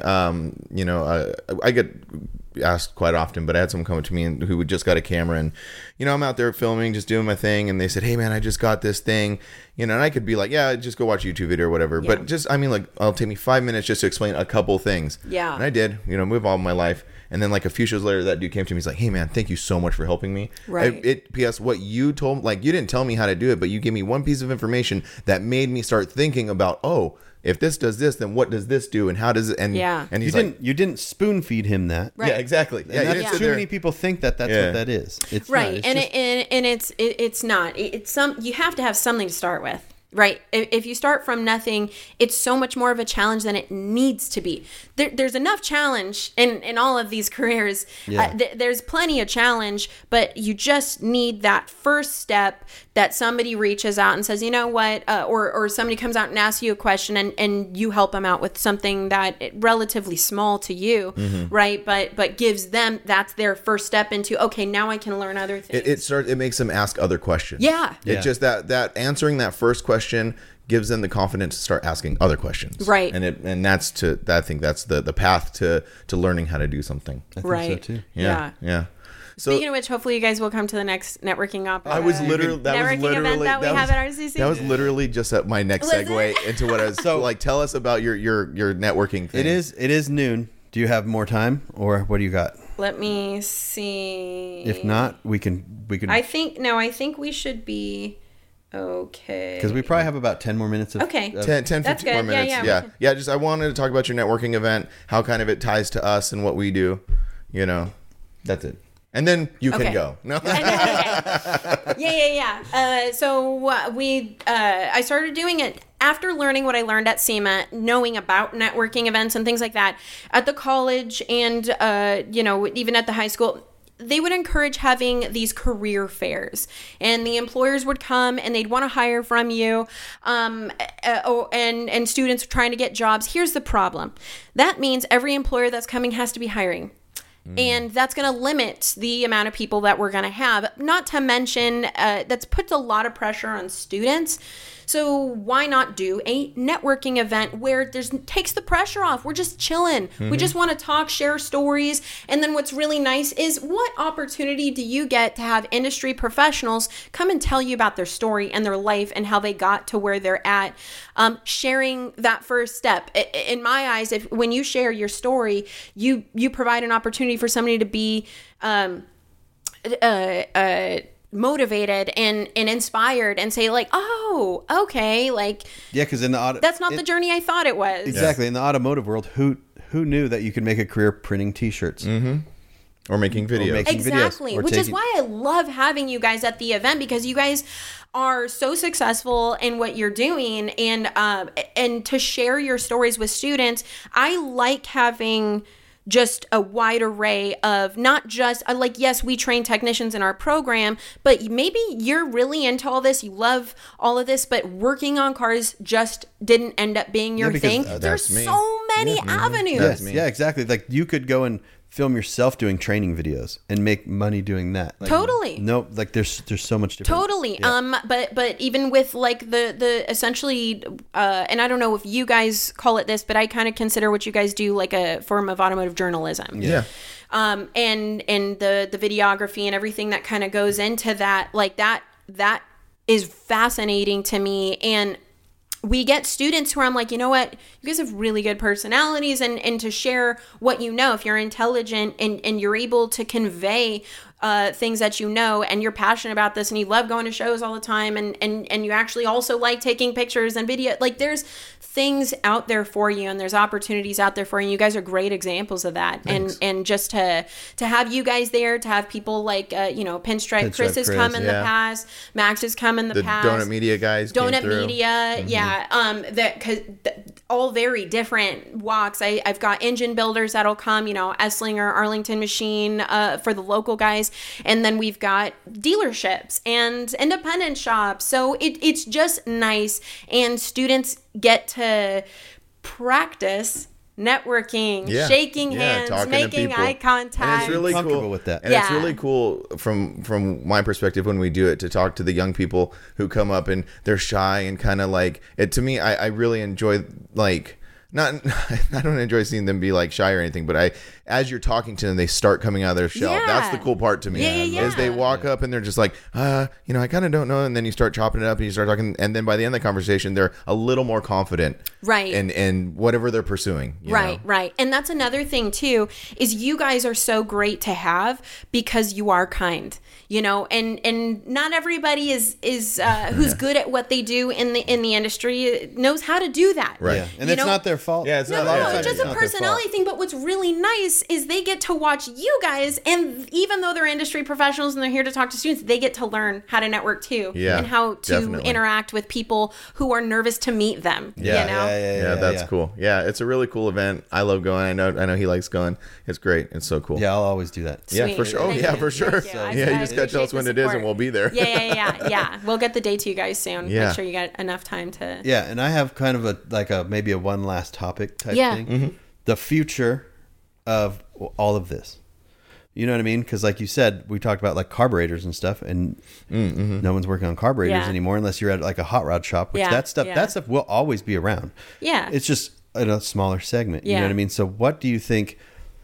I get asked quite often, but I had someone come up to me who just got a camera, and I'm out there filming, just doing my thing, and they said, "Hey man, I just got this thing," and I could be like, "Yeah, just go watch a YouTube video or whatever," Yeah. but just it'll take me 5 minutes just to explain a couple things. Yeah. And I did, move all my life. And then like a few shows later, that dude came to me. He's like, "Hey man, thank you so much for helping me." Right. P.S. What you told, like, you didn't tell me how to do it, but you gave me one piece of information that made me start thinking about, oh, if this does this, then what does this do, and how does it? And Yeah. and you he's didn't. You didn't spoon feed him that. Right. yeah, exactly. And Yeah, you that's didn't sit too there. many people think that that's Yeah. what that is. It's Right. Not. It's just- It's not. It's you have to have something to start with. Right. If you start from nothing, it's so much more of a challenge than it needs to be. There's enough challenge in all of these careers. Yeah. There's plenty of challenge, but you just need that first step that somebody reaches out and says, you know what, or somebody comes out and asks you a question, and you help them out with something that relatively small to you, right? But gives them, that's their first step into, okay, now I can learn other things. It makes them ask other questions. Yeah. It's just that answering that first question gives them the confidence to start asking other questions. Right. And I think that's the path to learning how to do something. I think Right. so too. Yeah. So Speaking of which, hopefully you guys will come to the next networking I was literally networking event that we have at RCC. That was literally just my next Was it? segue into what I was. So like, tell us about your networking thing. It is noon. Do you have more time, or what do you got? Let me see. If not, we can. I think we should be okay. Because we probably have about 10 more minutes of. Okay. 10, 15 That's more good. minutes. Yeah. Just I wanted to talk about your networking event, how kind of it ties to us and what we do. That's it. And then you can Okay. go. No. Yeah. So I started doing it after learning what I learned at SEMA, knowing about networking events and things like that at the college and, even at the high school. They would encourage having these career fairs, and the employers would come and they'd want to hire from you, and students trying to get jobs. Here's the problem. That means every employer that's coming has to be hiring. And that's going to limit the amount of people that we're going to have. Not to mention, that's puts a lot of pressure on students. So why not do a networking event where takes the pressure off? We're just chilling. We just want to talk, share stories. And then what's really nice is, what opportunity do you get to have industry professionals come and tell you about their story and their life and how they got to where they're at, sharing that first step. In my eyes, when you share your story, you provide an opportunity for somebody to be motivated and inspired and say like, oh, okay, like, Yeah, because in the that's not the journey I thought it was. Exactly. In the automotive world, who knew that you could make a career printing T-shirts? Or making videos. making Exactly, videos, or which is taking- why I love having you guys at the event, because you guys are so successful in what you're doing, and to share your stories with students. I like having just a wide array of not just yes, we train technicians in our program, but maybe you're really into all this, you love all of this, but working on cars just didn't end up being your because, thing. that's There's me. so many avenues. That's Yes, me. yeah, exactly. Like you could go and film yourself doing training videos and make money doing that. Like, Totally. No, like there's so much different. Totally. Yeah. But even with like the essentially, and I don't know if you guys call it this, but I kind of consider what you guys do like a form of automotive journalism. Yeah. And the videography and everything that kind of goes into that, like that is fascinating to me. And we get students who I'm like, you know what, you guys have really good personalities, and to share what you know, if you're intelligent and you're able to convey things that you know, and you're passionate about this and you love going to shows all the time, and you actually also like taking pictures and video, like there's things out there for you and there's opportunities out there for you. You guys are great examples of that. Thanks. And just to have you guys there, to have people like Pinstripe Chris has Chris, come in the yeah. past, Max has come in the The past, Donut Media guys. came Donut through. Media, that because all very different walks. I've got engine builders that'll come, Esslinger, Arlington Machine, for the local guys, and then we've got dealerships and independent shops. So it's just nice, and students get to practice networking, Yeah. shaking Yeah, hands, talking to making people. eye contact. And it's really Comfortable cool with that. And it's Yeah. really cool from my perspective when we do it, to talk to the young people who come up and they're shy and kind of like it. To me, I really enjoy like. I don't enjoy seeing them be like shy or anything, but as you're talking to them, they start coming out of their shell. Yeah. That's the cool part to me. Yeah. Is they walk up and they're just like, I kind of don't know. And then you start chopping it up and you start talking. And then by the end of the conversation, they're a little more confident. Right. In whatever they're pursuing. you know? Right. And that's another thing too, is you guys are so great to have because you are kind, and not everybody is who's good at what they do in the industry knows how to do that. Right. Yeah, and it's not their fault. Yeah, it's No, not- lot of yeah, times it's just it's a not their personality fault. thing. But what's really nice is they get to watch you guys, and even though they're industry professionals and they're here to talk to students, they get to learn how to network too, Yeah, and how to definitely. interact with people who are nervous to meet them. Yeah, Yeah, that's cool. Yeah, it's a really cool event. I love going. I know he likes going. It's great. It's so cool. Yeah, I'll always do that. Yeah, Sweet. for sure. Oh, Thank yeah, you. for sure. Thank you. I- Yeah, you I just got to tell us appreciate when the it is, and support. we'll be there. Yeah. We'll get the date to you guys soon. Yeah. Make sure you got enough time to. Yeah, and I have kind of maybe a one last topic type Yeah. thing. The future of all of this. You know what I mean? Because like you said, we talked about like carburetors and stuff, and no one's working on carburetors anymore unless you're at like a hot rod shop, which that stuff will always be around. Yeah. It's just in a smaller segment. You Yeah. know what I mean? So what do you think,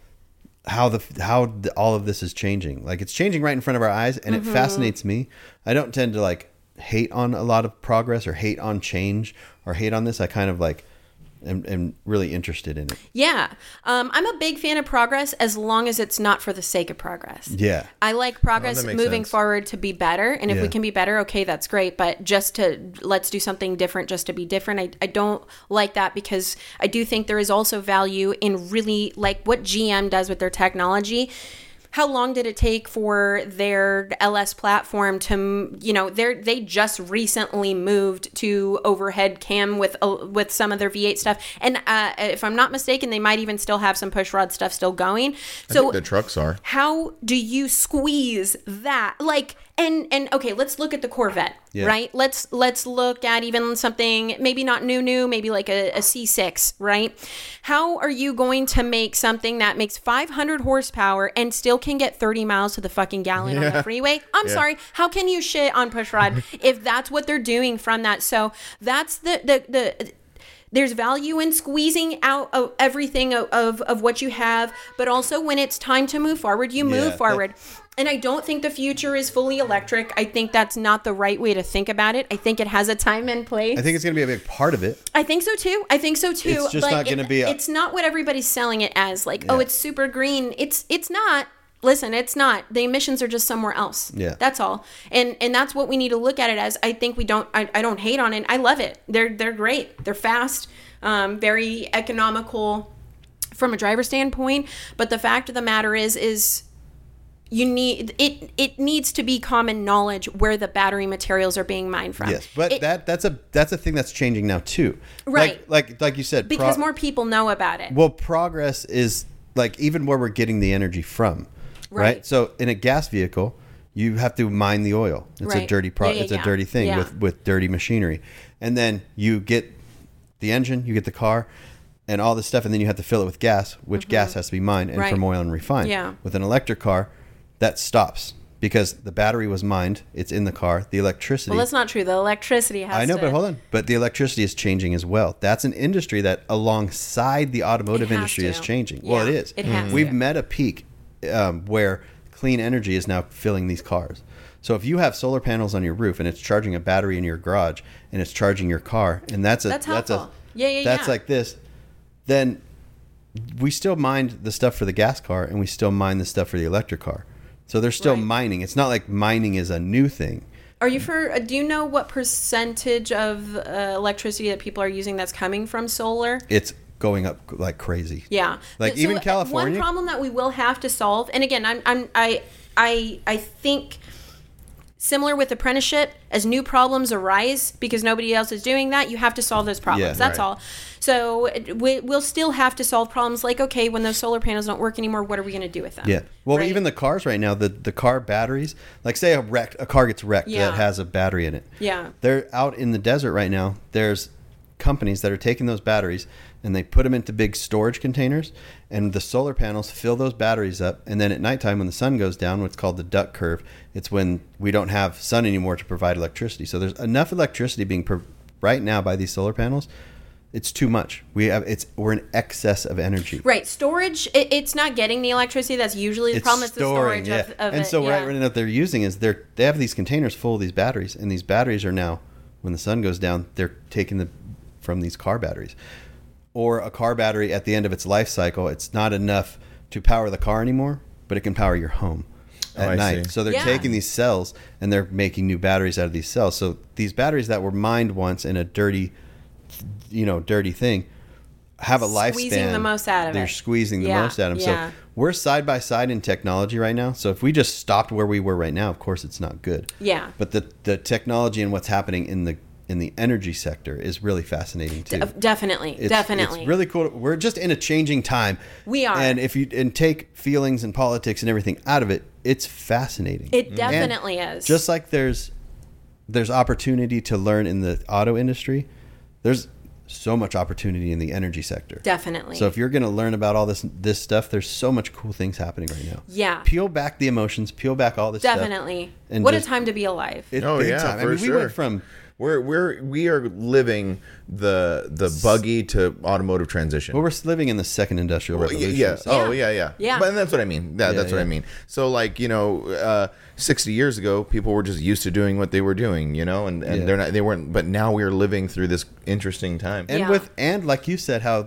how all of this is changing? Like it's changing right in front of our eyes, and it fascinates me. I don't tend to like hate on a lot of progress or hate on change or hate on this. I kind of like am really interested in it. Yeah. I'm a big fan of progress as long as it's not for the sake of progress. Yeah. I like progress that makes moving sense. forward to be better. And if Yeah. we can be better, okay, that's great. But let's do something different just to be different. I don't like that, because I do think there is also value in really like what GM does with their technology. How long did it take for their LS platform to, they just recently moved to overhead cam with some of their V8 stuff. And if I'm not mistaken, they might even still have some push rod stuff still going. I So think the trucks are. how do you squeeze that? Like, and okay, let's look at the Corvette, Yeah. right? Let's look at even something maybe not new, maybe like a C6, right? How are you going to make something that makes 500 horsepower and still can get 30 miles to the fucking gallon on the freeway? I'm sorry. How can you shit on pushrod if that's what they're doing from that? So that's the there's value in squeezing out of everything of what you have, but also when it's time to move forward, you move forward. And I don't think the future is fully electric. I think that's not the right way to think about it. I think it has a time and place. I think it's going to be a big part of it. I think so too. It's just not gonna be it's not what everybody's selling it as. Like, oh, it's super green. It's not. Listen, it's not. The emissions are just somewhere else. Yeah. That's all. And that's what we need to look at it as. I think we don't. I don't hate on it. I love it. They're great. They're fast. Very economical from a driver standpoint. But the fact of the matter is you need it needs to be common knowledge where the battery materials are being mined from. Yes, but that's a thing that's changing now too. Right. Like you said, because more people know about it. Well, progress is like even where we're getting the energy from, right? So in a gas vehicle, you have to mine the oil. It's a Right. dirty it's a dirty thing with dirty machinery, and then you get the engine, you get the car, and all this stuff, and then you have to fill it with gas, which gas has to be mined and Right. from oil and refined. Yeah. With an electric car, that stops because the battery was mined. It's in the car. The electricity. Well, that's not true. The electricity has I know, to, but hold on. But the electricity is changing as well. That's an industry that, alongside the automotive It has industry, to. is changing. Yeah, Well, it is. it has We've to. met a peak where clean energy is now filling these cars. So if you have solar panels on your roof and it's charging a battery in your garage and it's charging your car, and that's helpful. Yeah. that's like this, then we still mine the stuff for the gas car and we still mine the stuff for the electric car. So they're still Right. mining. It's not like mining is a new thing. Are you do you know what percentage of electricity that people are using that's coming from solar? It's going up like crazy. Yeah. Like, even California- One problem that we will have to solve, and again, I think similar with apprenticeship, as new problems arise because nobody else is doing that, you have to solve those problems. Yeah, That's right. all. So we'll still have to solve problems like, okay, when those solar panels don't work anymore, what are we going to do with them? Yeah. Well, Right? even the cars right now, the car batteries, like say a car gets wrecked Yeah. that has a battery in it. Yeah. They're out in the desert right now. There's companies that are taking those batteries and they put them into big storage containers, and the solar panels fill those batteries up. And then at nighttime when the sun goes down, what's called the duck curve, it's when we don't have sun anymore to provide electricity. So there's enough electricity being right now by these solar panels. It's too much. We're in excess of energy. Right, storage. It's not getting the electricity. That's usually the problem. It's the storage of and it. so yeah. right now what they're using is they have these containers full of these batteries, and these batteries are now, when the sun goes down, they're taking from these car batteries. Or a car battery at the end of its life cycle, it's not enough to power the car anymore, but it can power your home at I night. see. So they're Yeah. taking these cells and they're making new batteries out of these cells. So these batteries that were mined once in a dirty thing have a lifespan. Squeezing the most out of They're it. squeezing the Yeah, most out of them. yeah. So we're side by side in technology right now. So if we just stopped where we were right now, of course it's not good. Yeah. But the technology and what's happening in the energy sector is really fascinating too. Definitely. It's really cool. We're just in a changing time. We are. And if you take feelings and politics and everything out of it, it's fascinating. It definitely is. Just like there's opportunity to learn in the auto industry, there's so much opportunity in the energy sector. Definitely. So if you're going to learn about all this stuff, there's so much cool things happening right now. Yeah. Peel back the emotions, peel back all this stuff. Definitely. And What a just- time to be alive. It's Oh, big yeah, time. I for mean, we sure. went from We are living the buggy to automotive transition. we're living in the second industrial revolution. Yeah. so- Oh, yeah. Yeah. But that's what I mean. That's what I mean. So, like, 60 years ago, people were just used to doing what they were doing, and Yeah. they weren't. But now we are living through this interesting time. And Yeah. and like you said, how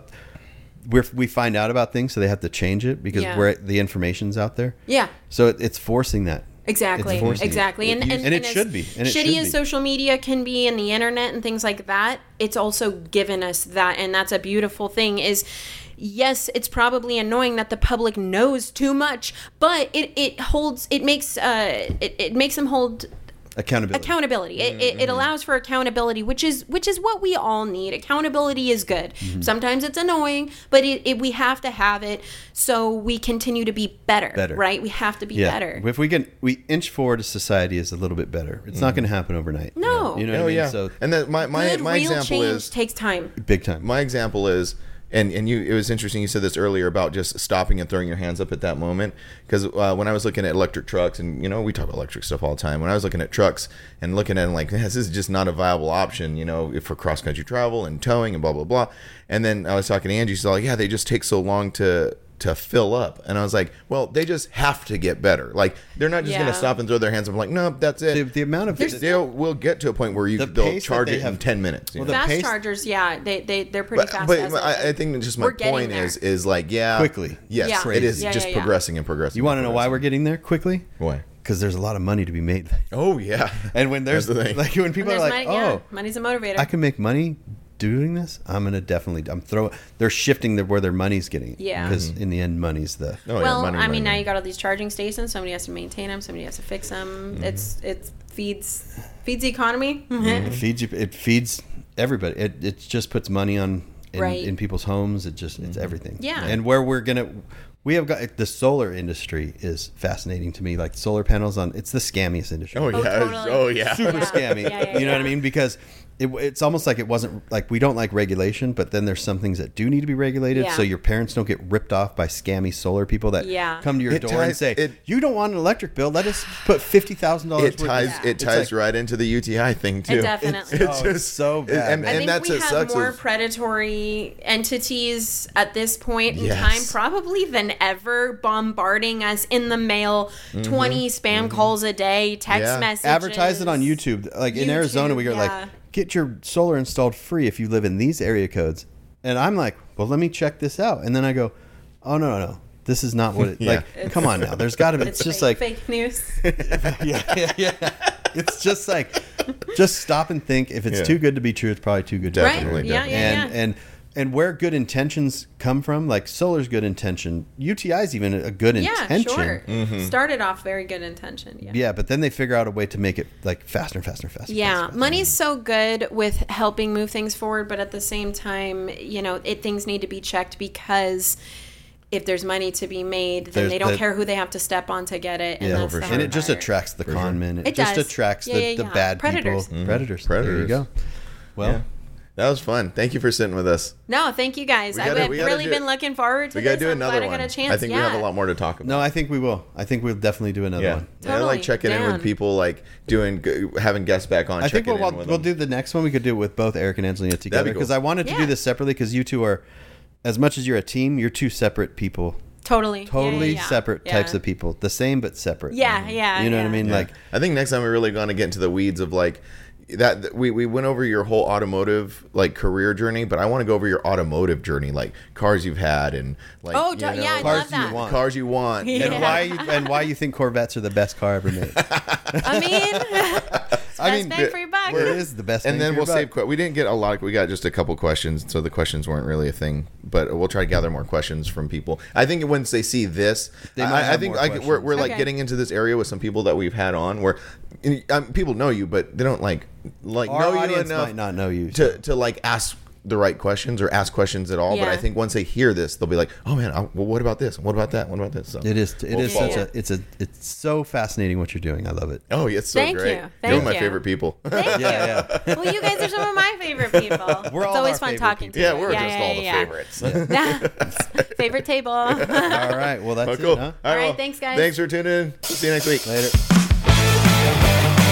we find out about things, so they have to change it because Yeah. the information's out there. Yeah. So it's forcing that. Exactly. It's forcing it. Exactly. And it as should be. And it shitty should as be. social media can be and the internet and things like that, it's also given us that, and that's a beautiful thing. Is yes, it's probably annoying that the public knows too much, but it makes them hold accountability. It allows for accountability, which is what we all need. Accountability is good. Mm-hmm. Sometimes it's annoying, but we have to have it so we continue to be better. Right? We have to be better. If we inch forward as society is a little bit better. It's not going to happen overnight. No. You know what Oh I mean? yeah. So And then my Good, real example change is takes time. big time. my example is. And you, it was interesting you said this earlier about just stopping and throwing your hands up at that moment. Because when I was looking at electric trucks, and we talk about electric stuff all the time. When I was looking at trucks and looking at them like, this is just not a viable option, for cross country travel and towing and blah blah bblah. And then I was talking to Angie. She's like, yeah, they just take so long to fill up. And I was like, well, they just have to get better. Like they're not just going to stop and throw their hands up. I'm like, no, that's it. The amount of We'll get to a point where The they'll pace charge that they it in have- 10 minutes. Well, the Fast pace- chargers, yeah, they're pretty fast. But as I think just my we're getting point there. is like, yeah, Quickly. Yes, Yeah. it is Yeah, just yeah, yeah. progressing and progressing. You want to know why we're getting there quickly? Why? Because there's a lot of money to be made. Oh yeah. And when there's That's the thing. like when people are There's like, money, oh, money's a motivator. I can make money doing this, they're shifting where their money's getting. Yeah. Because in the end, money's the. Oh, well, money, I mean, money, now money. you got all these charging stations. Somebody has to maintain them. Somebody has to fix them. It feeds the economy. It feeds everybody. It just puts money on Right. in people's homes. It's everything. Yeah. And where we have got the solar industry is fascinating to me. Like solar panels it's the scammiest industry. Oh yeah. totally. Oh yeah. Super Yeah. scammy. Yeah, You know what I mean? Because it's almost like it wasn't like we don't like regulation, but then there's some things that do need to be regulated, Yeah. so your parents don't get ripped off by scammy solar people that Yeah. come to your It door and ties- say, it- "You don't want an electric bill? Let us put $50,000." It ties. Yeah. It ties like- right into the UTI thing too. It definitely. It's Oh, it's so bad, And, man. I and think that's we what have sucks. more is- predatory entities at this point in Yes. time, probably than ever, bombarding us in the mail, 20 spam calls a day, text Yeah. messages. Advertise it on YouTube. Like in Arizona, we go yeah. like, "Get your solar installed free if you live in these area codes." And I'm like, "Well, let me check this out." And then I go, "Oh no. This is not what it Yeah. like. Come on now. There's got to be. It's just like fake news. yeah. It's just like, just stop and think. If it's Yeah. too good to be true, it's probably too good to be Definitely, true. Right? Yeah, definitely. yeah. And where good intentions come from, like solar's good intention, UTI's even a good Yeah, intention. sure. Mm-hmm. Started off very good intention. Yeah. Yeah, but then they figure out a way to make it like faster and faster and faster. Yeah, faster. money's so good with helping move things forward, but at the same time, things need to be checked because if there's money to be made, then There's they don't the- care who they have to step on to get it, and Yeah, that's for the sure. And hard it just part. attracts the con men. It It just does. attracts Yeah, the yeah. bad Predators. people. Predators. There you Predators. go. Well, Yeah. That was fun. Thank you for sitting with us. No, thank you guys. We gotta- I've we gotta really do- been looking forward to We this. gotta do I'm another glad one. I got a chance. I think we have a lot more to talk about. no, I think we will. I think we'll definitely do another Yeah. one. I like Totally. checking in Down. with people, like having guests back on. I think checking we'll in with we'll them. do the next one. We could do it with both Eric and Angelina together That'd be cool. because I wanted to Yeah. do this separately because you two are, as much as you're a team, you're two separate people. Totally. Totally Yeah. separate types of people. The same but separate. Yeah, yeah. You know what I yeah. mean? Yeah. Like, I think next time we're really going to get into the weeds of like that. We went over your whole automotive like career journey, but I want to go over your automotive journey, like cars you've had and like Oh, yeah, I cars love that. you want. cars you want. Yeah. and why you think Corvettes are the best car ever made. I mean, it's best bang for your buck. It is the best. And bang then for we'll your save. buck. We didn't get a lot. We got just a couple questions, so the questions weren't really a thing. But we'll try to gather more questions from people. I think once they see this, They might I have think more we're questions. like Okay. getting into this area with some people that we've had on where people know you, but they don't like Our know you audience enough might not know you. to like ask the right questions or ask questions at all. But Yeah. I think once they hear this, they'll be like, "Oh man, well, what about this? What about that? What about this?" So It is such Yeah. it's so fascinating what you're doing. I love it. oh, it's so Thank great. you. You're Thank one of my you. favorite people. Thank you. Yeah. Well, you guys are some of my favorite people. We're all it's always our fun favorite talking people. to Yeah, you. we're just all the Yeah. favorites. Favorite table. All right. Well, that's Oh, cool. it, huh? All right, thanks, guys. Thanks for tuning in. See you next week. Later.